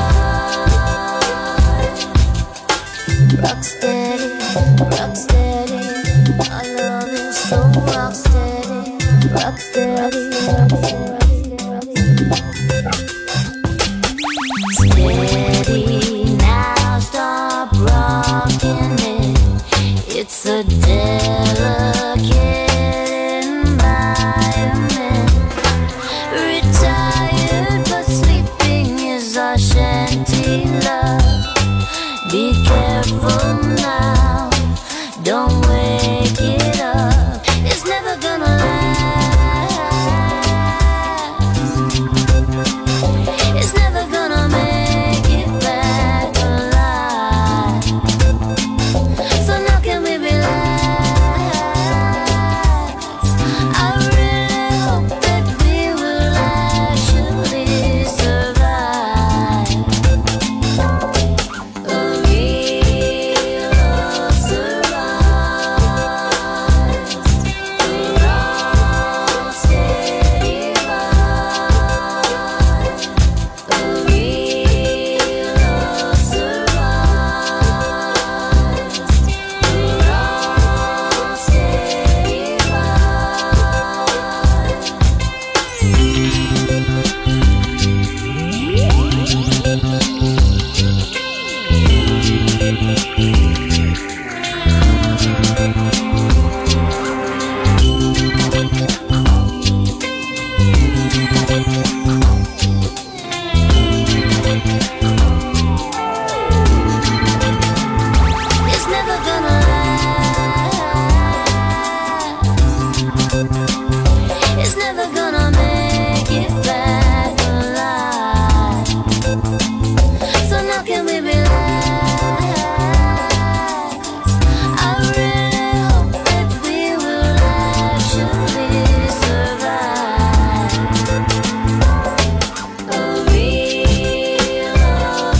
vibe. Rock steady, rock steady. Our love is so rock steady, rock steady, rock steady, rock steady. Now stop rocking it. It's a delicate environment. Retired but sleeping is our shanty love. Be careful now, don't wake it up. It's never gonna last. It's never gonna make it back alive. So now can we relax? I really hope that we will actually survive. A real love survives. A rock steady vibe. A real love survives. A rock steady It's never gonna last. It's never gonna make it back alive. So now can we relax? I really hope that we will actually survive. A real love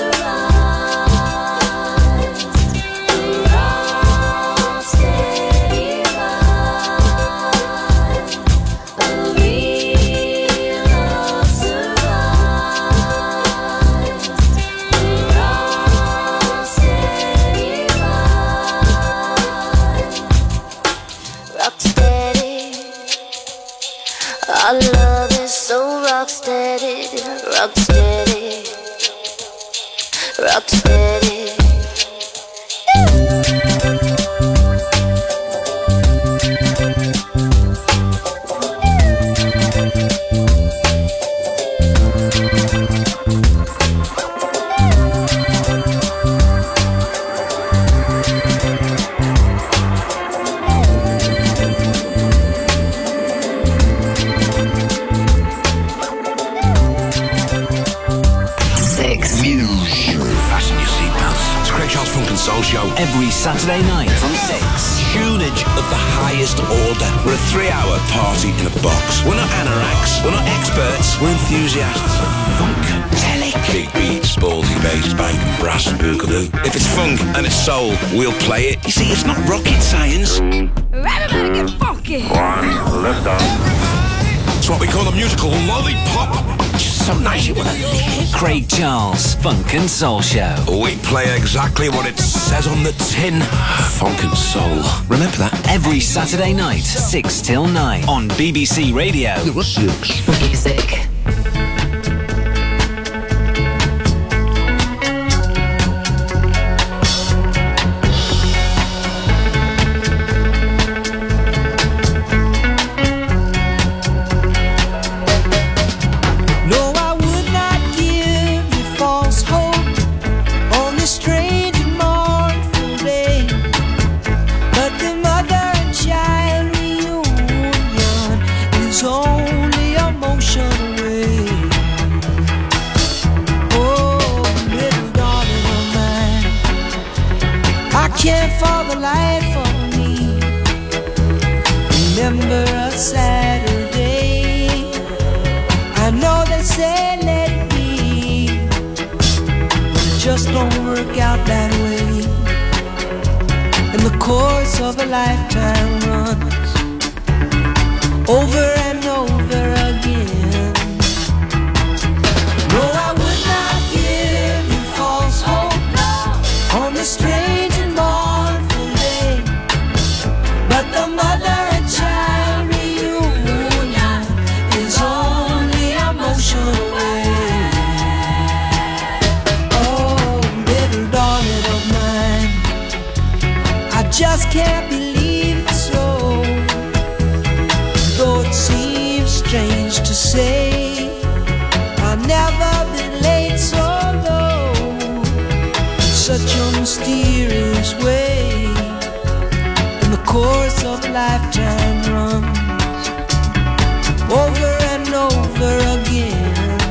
survives. A rock steady vibe. A real love survives. A rock steady vibe. Rock steady. Our love is so rock steady, rock steady, rock steady. Saturday night from 6. Tunage of the highest order. We're a 3-hour party in a box. We're not anoraks, we're not experts, we're enthusiasts. Funkadelic. Big beats, ballsy bass, bank, brass and boogaloo. If it's funk and it's soul, we'll play it. You see, it's not rocket science. Everybody get funky. Lift off. It's what we call a musical lollipop. Just so nice you want to lick it. Craig Charles, Funk and Soul Show. We play exactly what it says on the tin. Funk and soul. Remember that? Every Saturday night, 6 till 9 on BBC Radio. Music. No, I would not give you false hope on this strange and mournful day. But the mother and child reunion is only a motion away. Oh, little darling of mine, I can't for the life of me remember a Saturday. I know they say let it be, but it just don't work out that way. And the course of a lifetime runs over and over again. No, I would not give you false hope on this strange and mournful day. But the mother and child reunion is only a motion away. Oh, little darling of mine, I just can't believe it's so. Though it seems strange to say, I've never been late so low in such a mysterious way. And the course of a lifetime runs over and over again.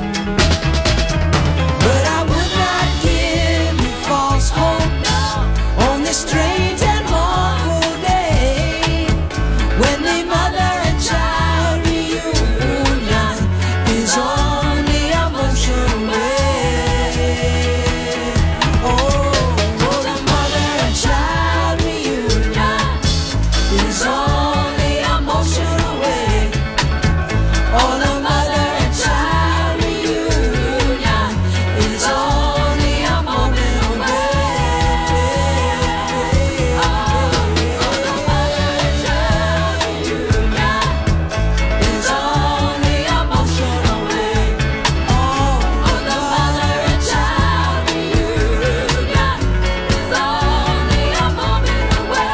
But I would not give you false hope on this strange and mournful day, when the mother and child reunion is only a motion away. Oh, the mother and child reunion is only a motion away. Oh, the mother and child reunion is only a moment away. Oh, the mother and child reunion is only a motion away. Oh, the mother and child reunion is only a moment away.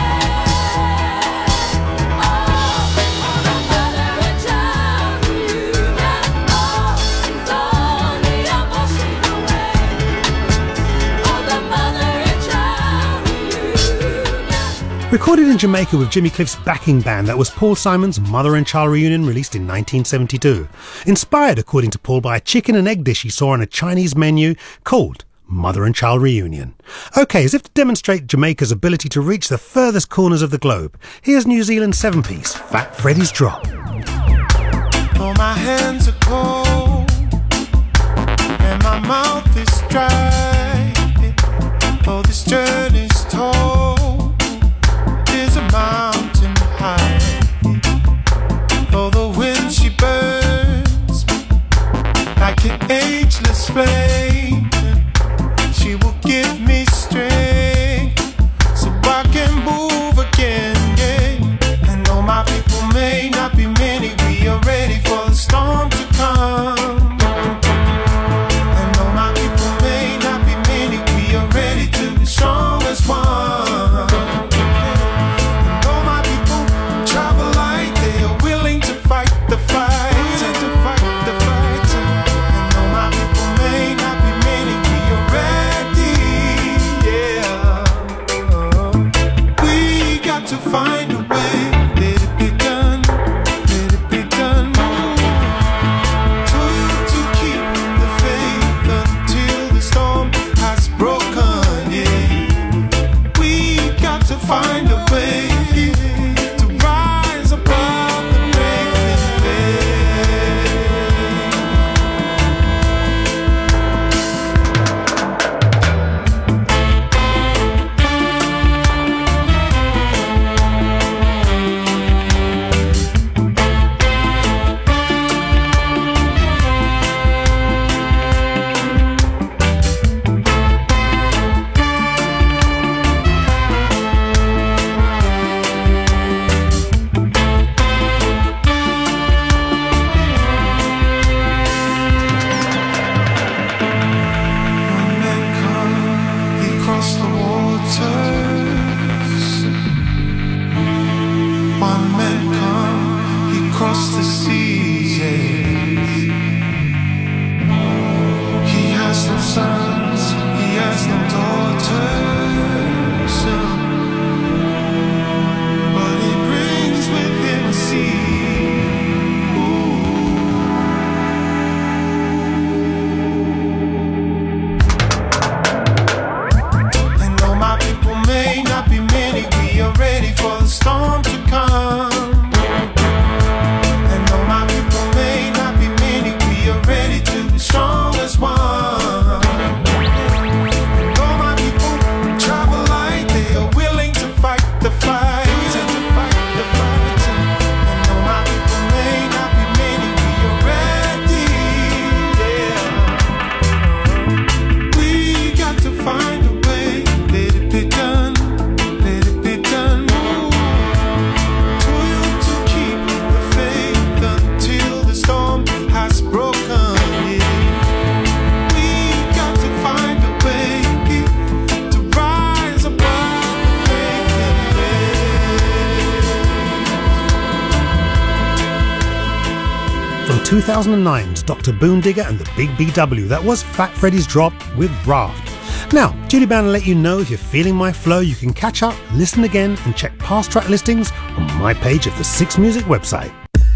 Recorded in Jamaica with Jimmy Cliff's backing band, that was Paul Simon's Mother and Child Reunion, released in 1972. Inspired, according to Paul, by a chicken and egg dish he saw on a Chinese menu called Mother and Child Reunion. OK, as if to demonstrate Jamaica's ability to reach the furthest corners of the globe, here's New Zealand's 7-piece, Fat Freddy's Drop. Oh, my hands are cold and my mouth is dry. Oh, this journey's told is a mountain high. Oh, the wind, she burns me like an ageless flame. She will give me strength so I can move again, yeah. And though my people may not be many, we are ready for the storm to come. And though my people may not be many, we are ready to be strong as one. across the seasons. He has no sons, he has no daughters, but he brings with him a seed. May not be many, we are ready for the storm to come. And though my people may not be many, we are ready to be strong as one. And though my people travel light, they are willing to fight the fight, and to fight the fight. And though my people may not be many, we are ready, yeah. We got to find a way, let it be done. From 2009's Dr. Boondigger and the Big BW, that was Fat Freddy's drop with Raft. Now, Julie Bound will let you know if you're feeling my flow. You can catch up, listen again, and check past track listings on my page of the Six Music website.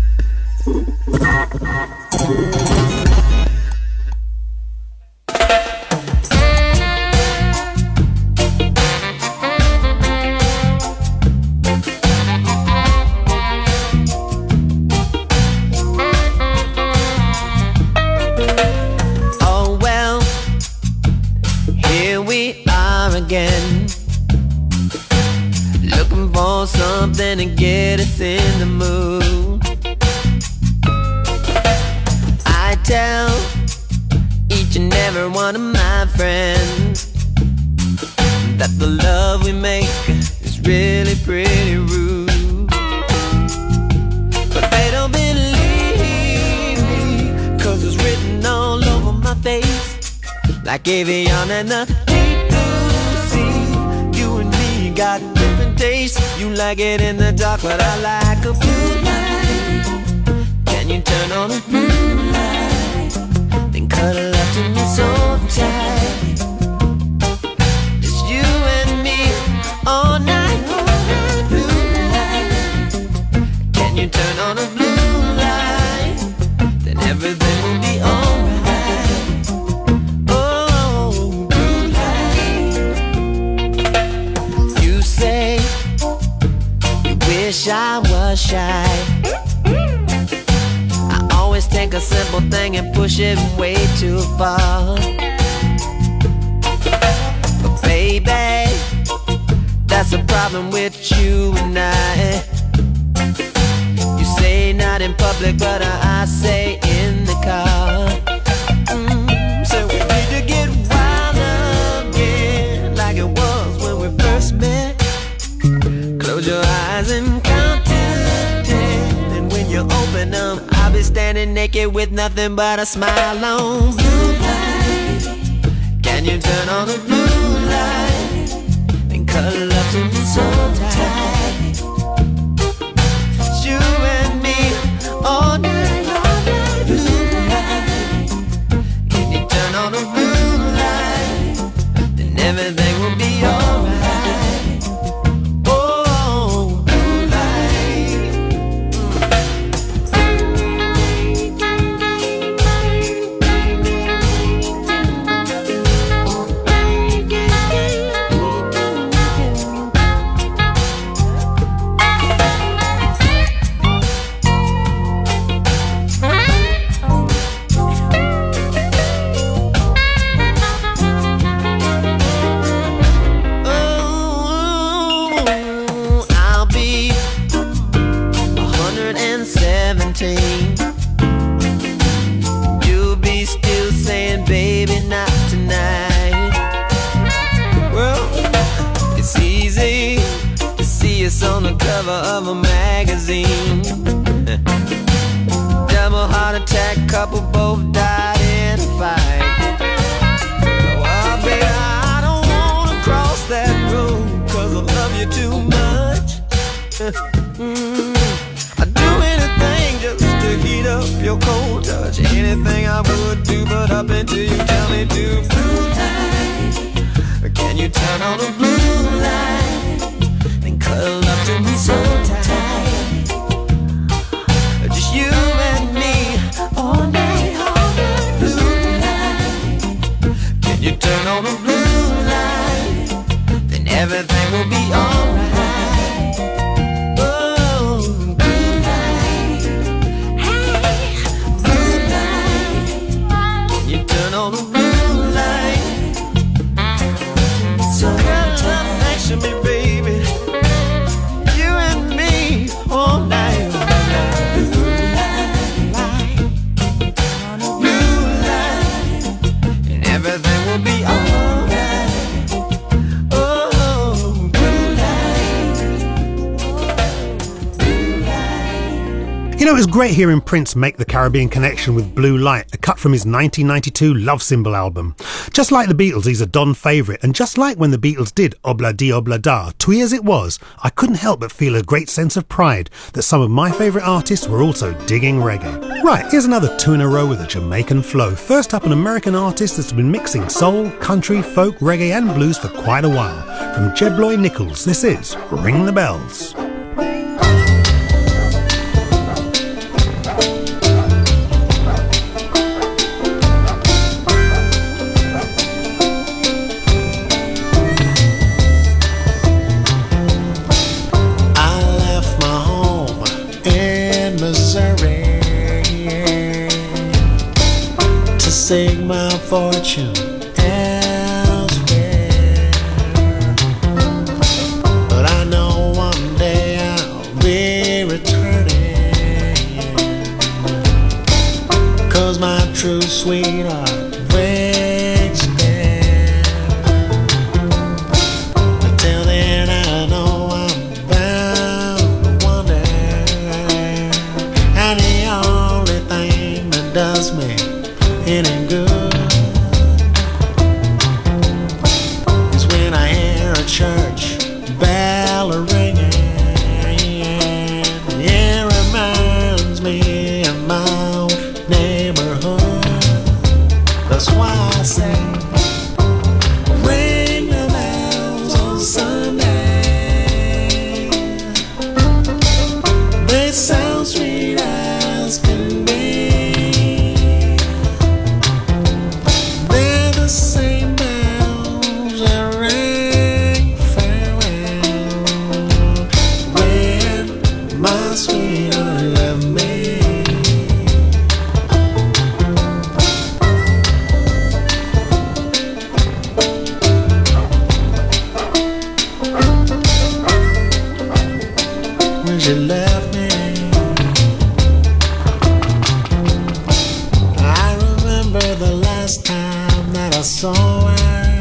Looking for something to get us in the mood. I tell each and every one of my friends that the love we make is really pretty rude. But they don't believe me, 'cause it's written all over my face, like Avion and the got different tastes. You like it in the dark, but I like a blue light. Can you turn on a blue light? Then cuddle up to me so tight. It's you and me all night, blue light. Can you turn on a blue light? Then everything will be alright. Wish I was shy. I always take a simple thing and push it way too far. But baby, that's a problem with you and I. You say not in public, but I say in the car. So we need to get wild again, like it was when we first met. Close your eyes and count to 10. And when you open them, I'll be standing naked with nothing but a smile on. Blue light, can you turn on the blue light? And cuddle up to me so tight. It's you and me all night, blue light. Can you turn on the blue light? Then everything will be alright. You'll be still saying, baby, not tonight. Well, it's easy to see us on the cover of a magazine. Double heart attack, couple both died in a fight. Oh, baby, I don't wanna cross that road, 'cause I love you too much. I'd do anything just your cold touch. Anything I would do, but up until you tell me to. Blue light, can you turn on the blue light and cuddle up to me so tight? Just you and me all night, all night. Blue light, can you turn on the blue light? Then everything will be alright. You know, it was great hearing Prince make the Caribbean connection with Blue Light, a cut from his 1992 Love Symbol album. Just like the Beatles, he's a Don favourite, and just like when the Beatles did Obla Di Obla Da, twee as it was, I couldn't help but feel a great sense of pride that some of my favourite artists were also digging reggae. Right, here's another two in a row with a Jamaican flow. First up, an American artist that's been mixing soul, country, folk, reggae and blues for quite a while. From Jebloy Nichols, this is Ring the Bells. Seek my fortune elsewhere, but I know one day I'll be returning, 'cause my true sweetheart waits there. Until then I know I'm bound to wander, and the only thing that does me any good is when I hear a church bell ringing. It reminds me of my old neighborhood. That's why I say, ring the bells on Sunday. They sound sweet as can be. Same bells that ring farewell when my sweetheart left me. When she left me, I remember the last time that I saw her.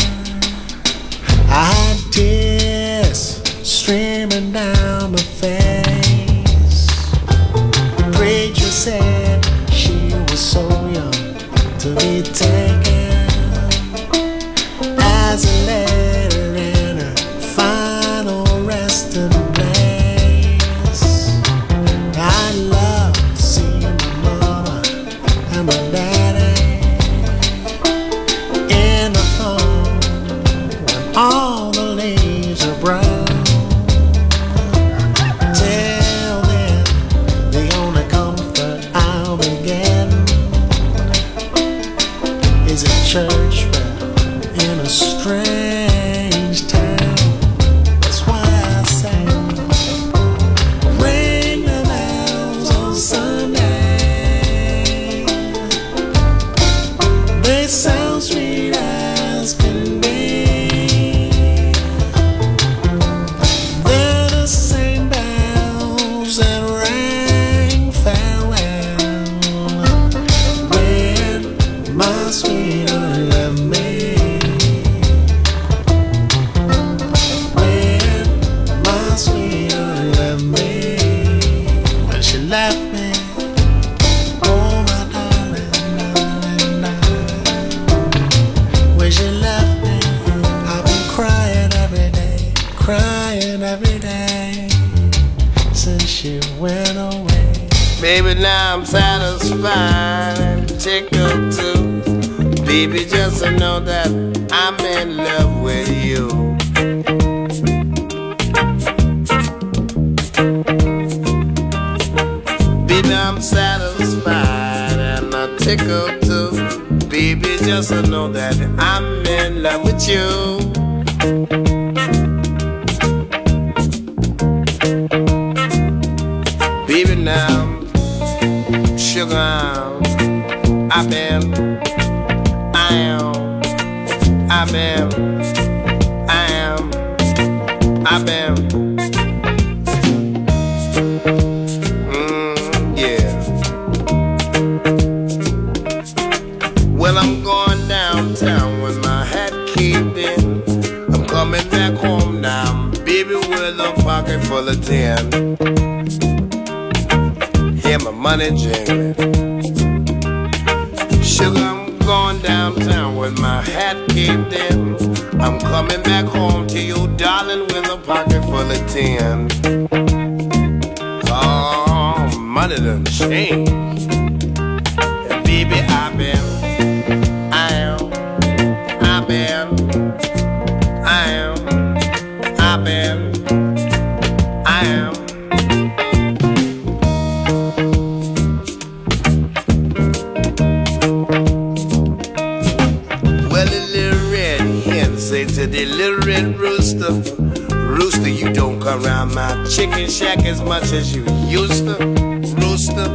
I had tears streaming down my face. Preacher said she was so young to be taken as a letter in her final resting place. I love to see my mama and my daddy in the fall when all the leaves are brown. Till then, the only comfort I'll be getting Baby, now I'm satisfied and tickled too. Baby, just to know that I'm in love with you. Baby, I'm satisfied and I tickled too. Baby, just to know that I'm in love with you. Baby, now sugar, I've been, I am, I've been, I am, I've been, yeah. Well, I'm going downtown with my hat caved in. I'm coming back home now, baby, with a pocket full of 10. Hear my money jingling. Sugar, I'm going downtown with my hat caved in. I'm coming back home to you, darling, with a pocket full of 10. Oh, money done changed. And baby, I've been, I am, I've been, I am, I've been, I am. Say to the little red rooster, rooster, you don't come round my chicken shack as much as you used to, rooster.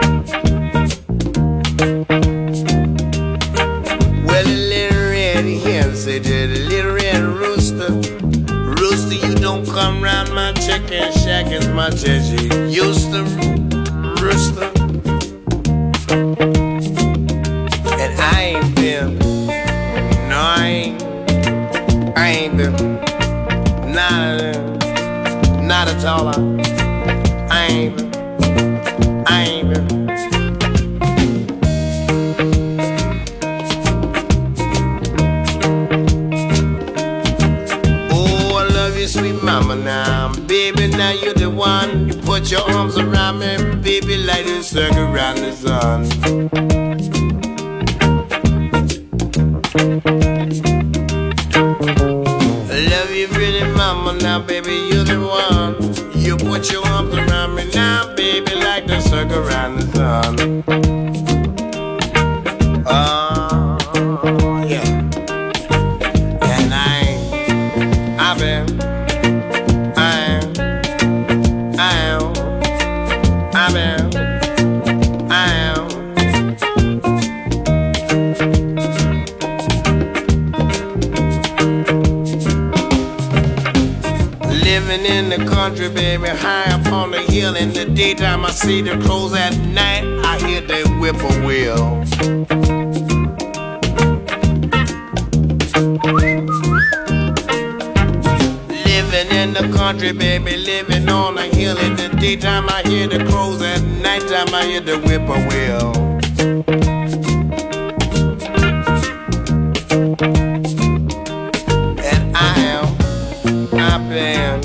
Well, the little red hen say to the little red rooster, rooster, you don't come round my chicken shack as much as you used to, rooster. And I ain't been, no, I ain't been, not at all. I ain't been, I ain't been. Oh, I love you, sweet mama, now, baby, now you're the one. You put your arms around me, baby, like a circle around the sun. Love you, pretty mama, now, baby, you're the one. You put your arms around me now, baby, like the circle around the sun. Oh, yeah. And I've been, I've been, living in the country, baby, high up on the hill. In the daytime, I see the crows. At night, I hear the whippoorwill. Living in the country, baby, living on the hill. In the daytime, I hear the crows. At nighttime, I hear the whippoorwill. And I've been,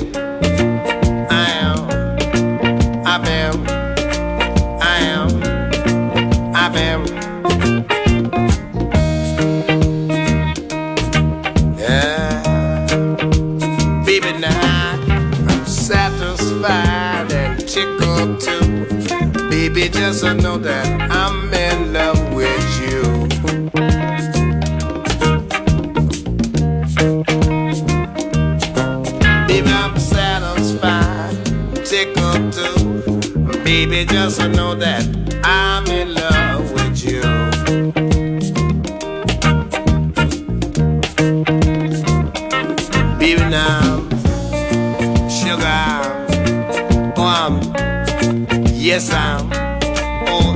yeah. Baby, now I'm satisfied and tickled too. Baby, just to know that I'm in love with you. Baby, I'm satisfied, tickled too. Baby, just to know that I'm in love with you. Baby, now, sugar, oh, yes, oh,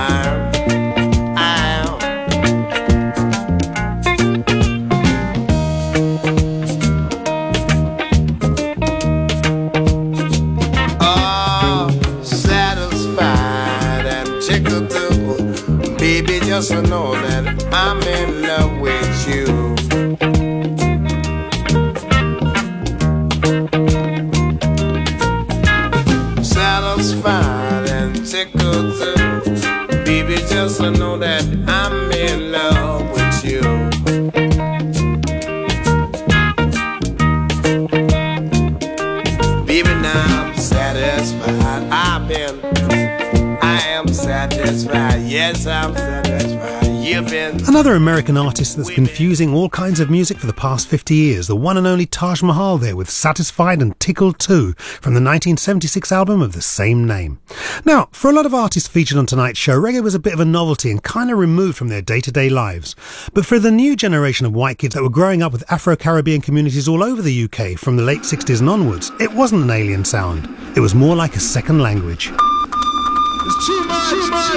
satisfied and tickled too. Baby, just to know that I'm in love with you. Satisfied and tickled just know that I'm in love with you. Baby, now I'm satisfied. I am satisfied. Yes, I'm satisfied. You've been. Another American artist that's been fusing all kinds of music for the past 50 years, the one and only Taj Mahal there with Satisfied and Tickled Too from the 1976 album of the same name. Now, for a lot of artists featured on tonight's show, reggae was a bit of a novelty and kind of removed from their day-to-day lives. But for the new generation of white kids that were growing up with Afro-Caribbean communities all over the UK from the late 60s and onwards, it wasn't an alien sound. It was more like a second language. It's too much.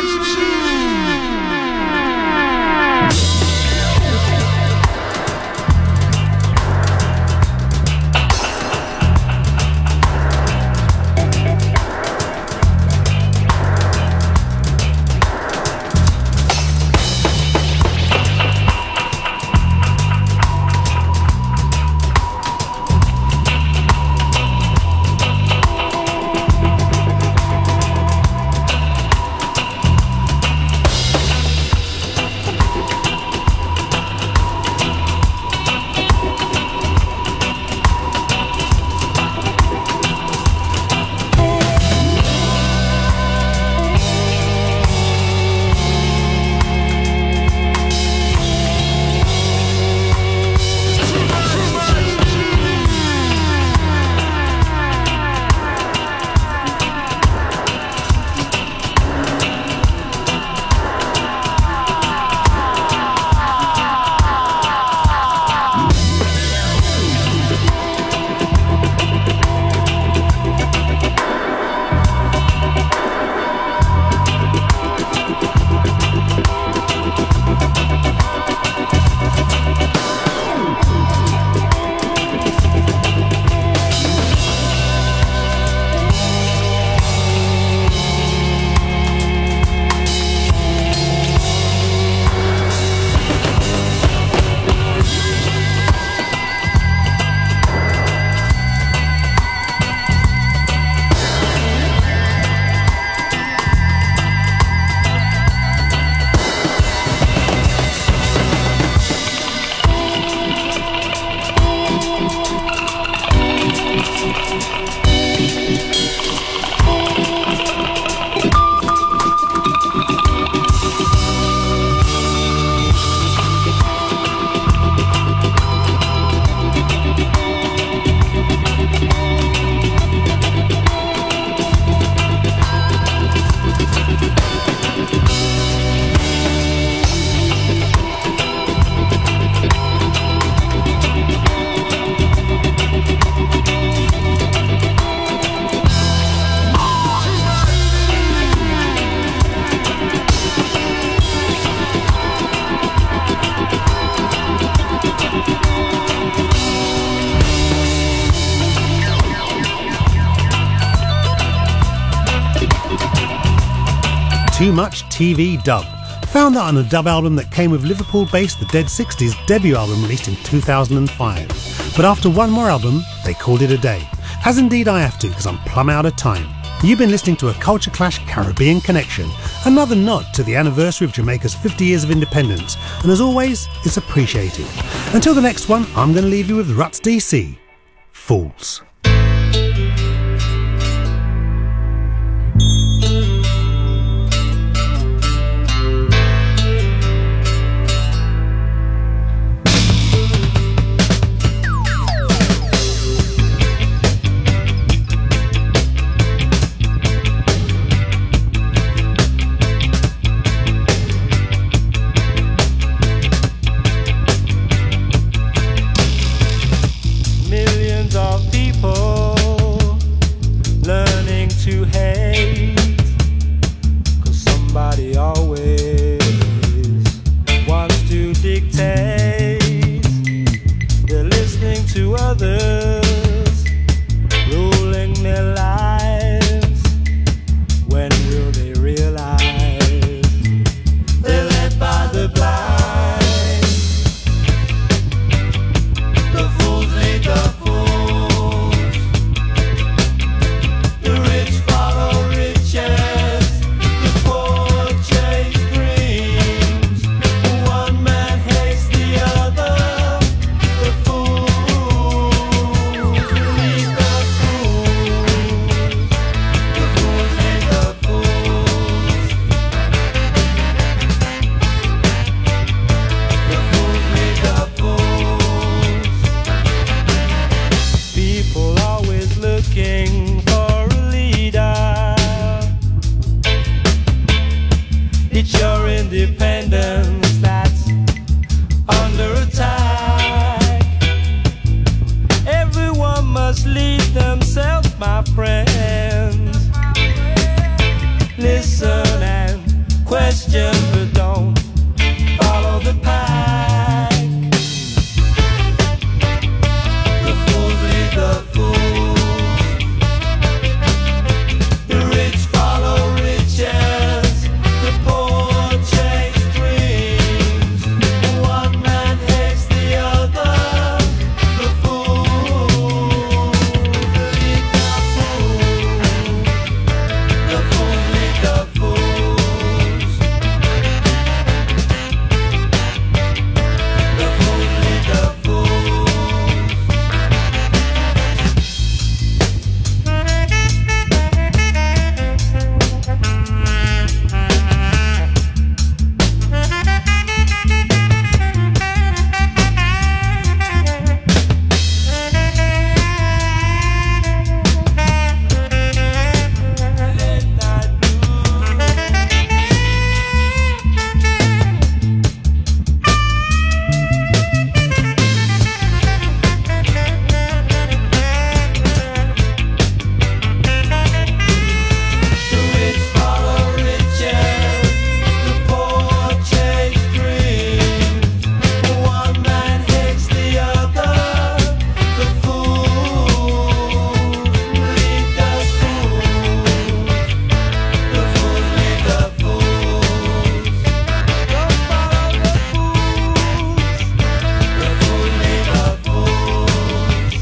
Too Much TV Dub. Found that on a dub album that came with Liverpool-based The Dead 60s debut album released in 2005. But after one more album, they called it a day. As indeed I have to, because I'm plumb out of time. You've been listening to a Culture Clash Caribbean Connection, another nod to the anniversary of Jamaica's 50 years of independence, and as always, it's appreciated. Until the next one, I'm going to leave you with Ruts DC. Fools. Millions of people It's your independence that's under attack. Everyone must lead themselves, my friends. Listen and question, but don't follow the pack. The fools lead the fools. The rich follow riches. The poor chase dreams. One man hates the other. The fools lead the fools. The fools lead the fools. The fools lead the fools. The rich follow riches. The poor chase dreams. One man hates the other. The fools lead the fools. The fools lead the fools. Don't follow the fools. The fools lead the fools.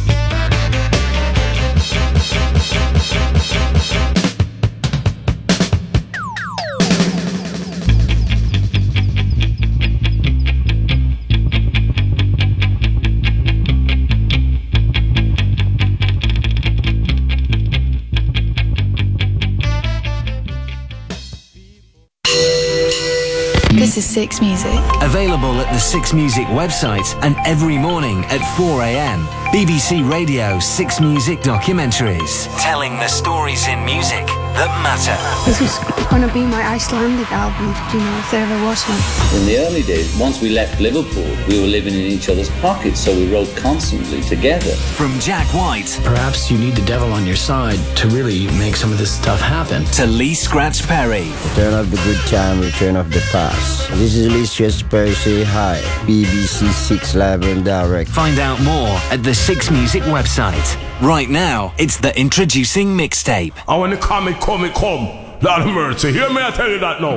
This is Six Music. Available at the Six Music website and every morning at 4 a.m. BBC Radio 6 Music documentaries. Telling the stories in music that matter. This was going to be my Icelandic album, you know, if there ever was one. In the early days, once we left Liverpool, we were living in each other's pockets, so we wrote constantly together. From Jack White Perhaps you need the devil on your side to really make some of this stuff happen. to Lee Scratch Perry. Turn off the good time, return off the past. This is Lee Scratch Perry, say hi. BBC 6 Live and Direct. Find out more at the Six Music website. Right now, it's the Introducing Mixtape. And when the come, it come. Lord of mercy, hear me, I tell you that now.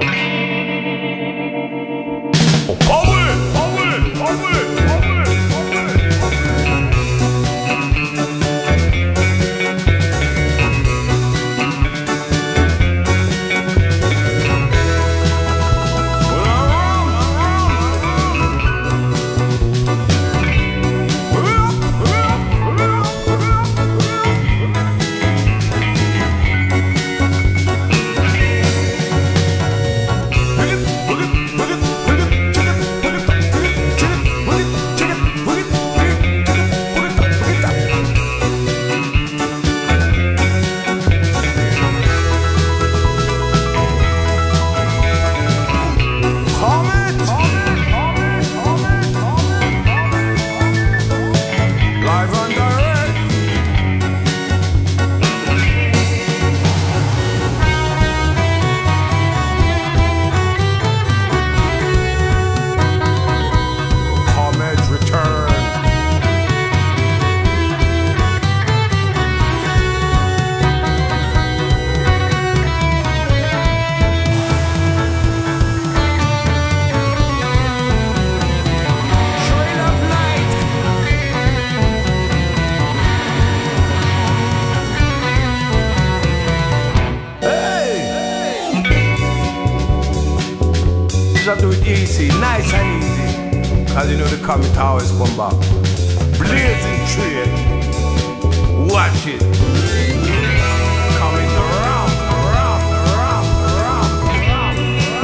Do it easy, nice and easy. Cause you know the comet always come back. Blazing trail. Watch it. Coming around, around, around, around, around,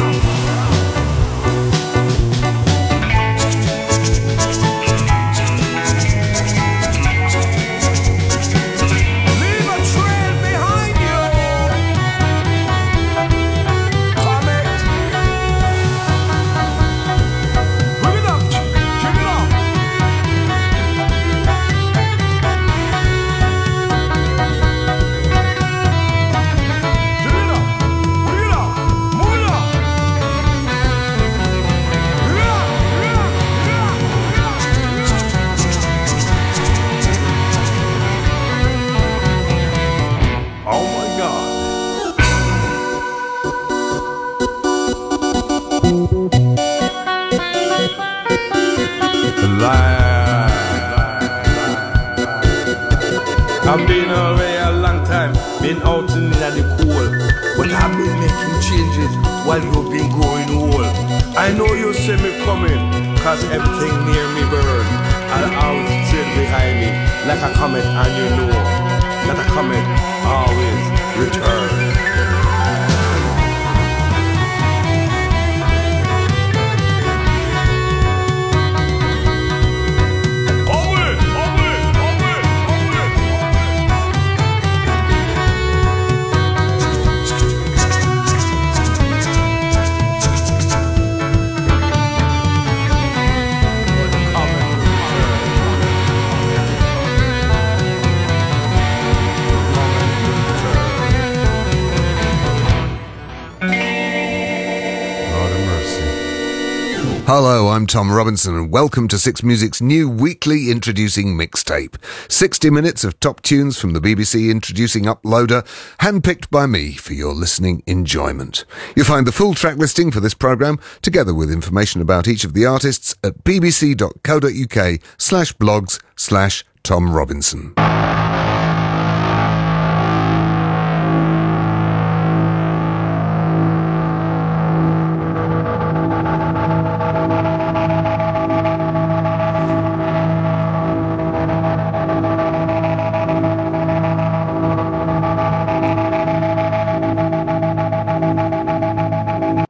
Leave a trail behind you. Comet. been out in the cold, but I've been making changes while you've been growing old. I know you see me coming, cause everything near me burn. And always trail behind me like a comet, and you know that a comet always returns. Hello, I'm Tom Robinson and welcome to Six Music's new weekly introducing mixtape. 60 minutes of top tunes from the BBC Introducing Uploader, handpicked by me for your listening enjoyment. You'll find the full track listing for this programme, together with information about each of the artists, at bbc.co.uk/blogs/Tom Robinson.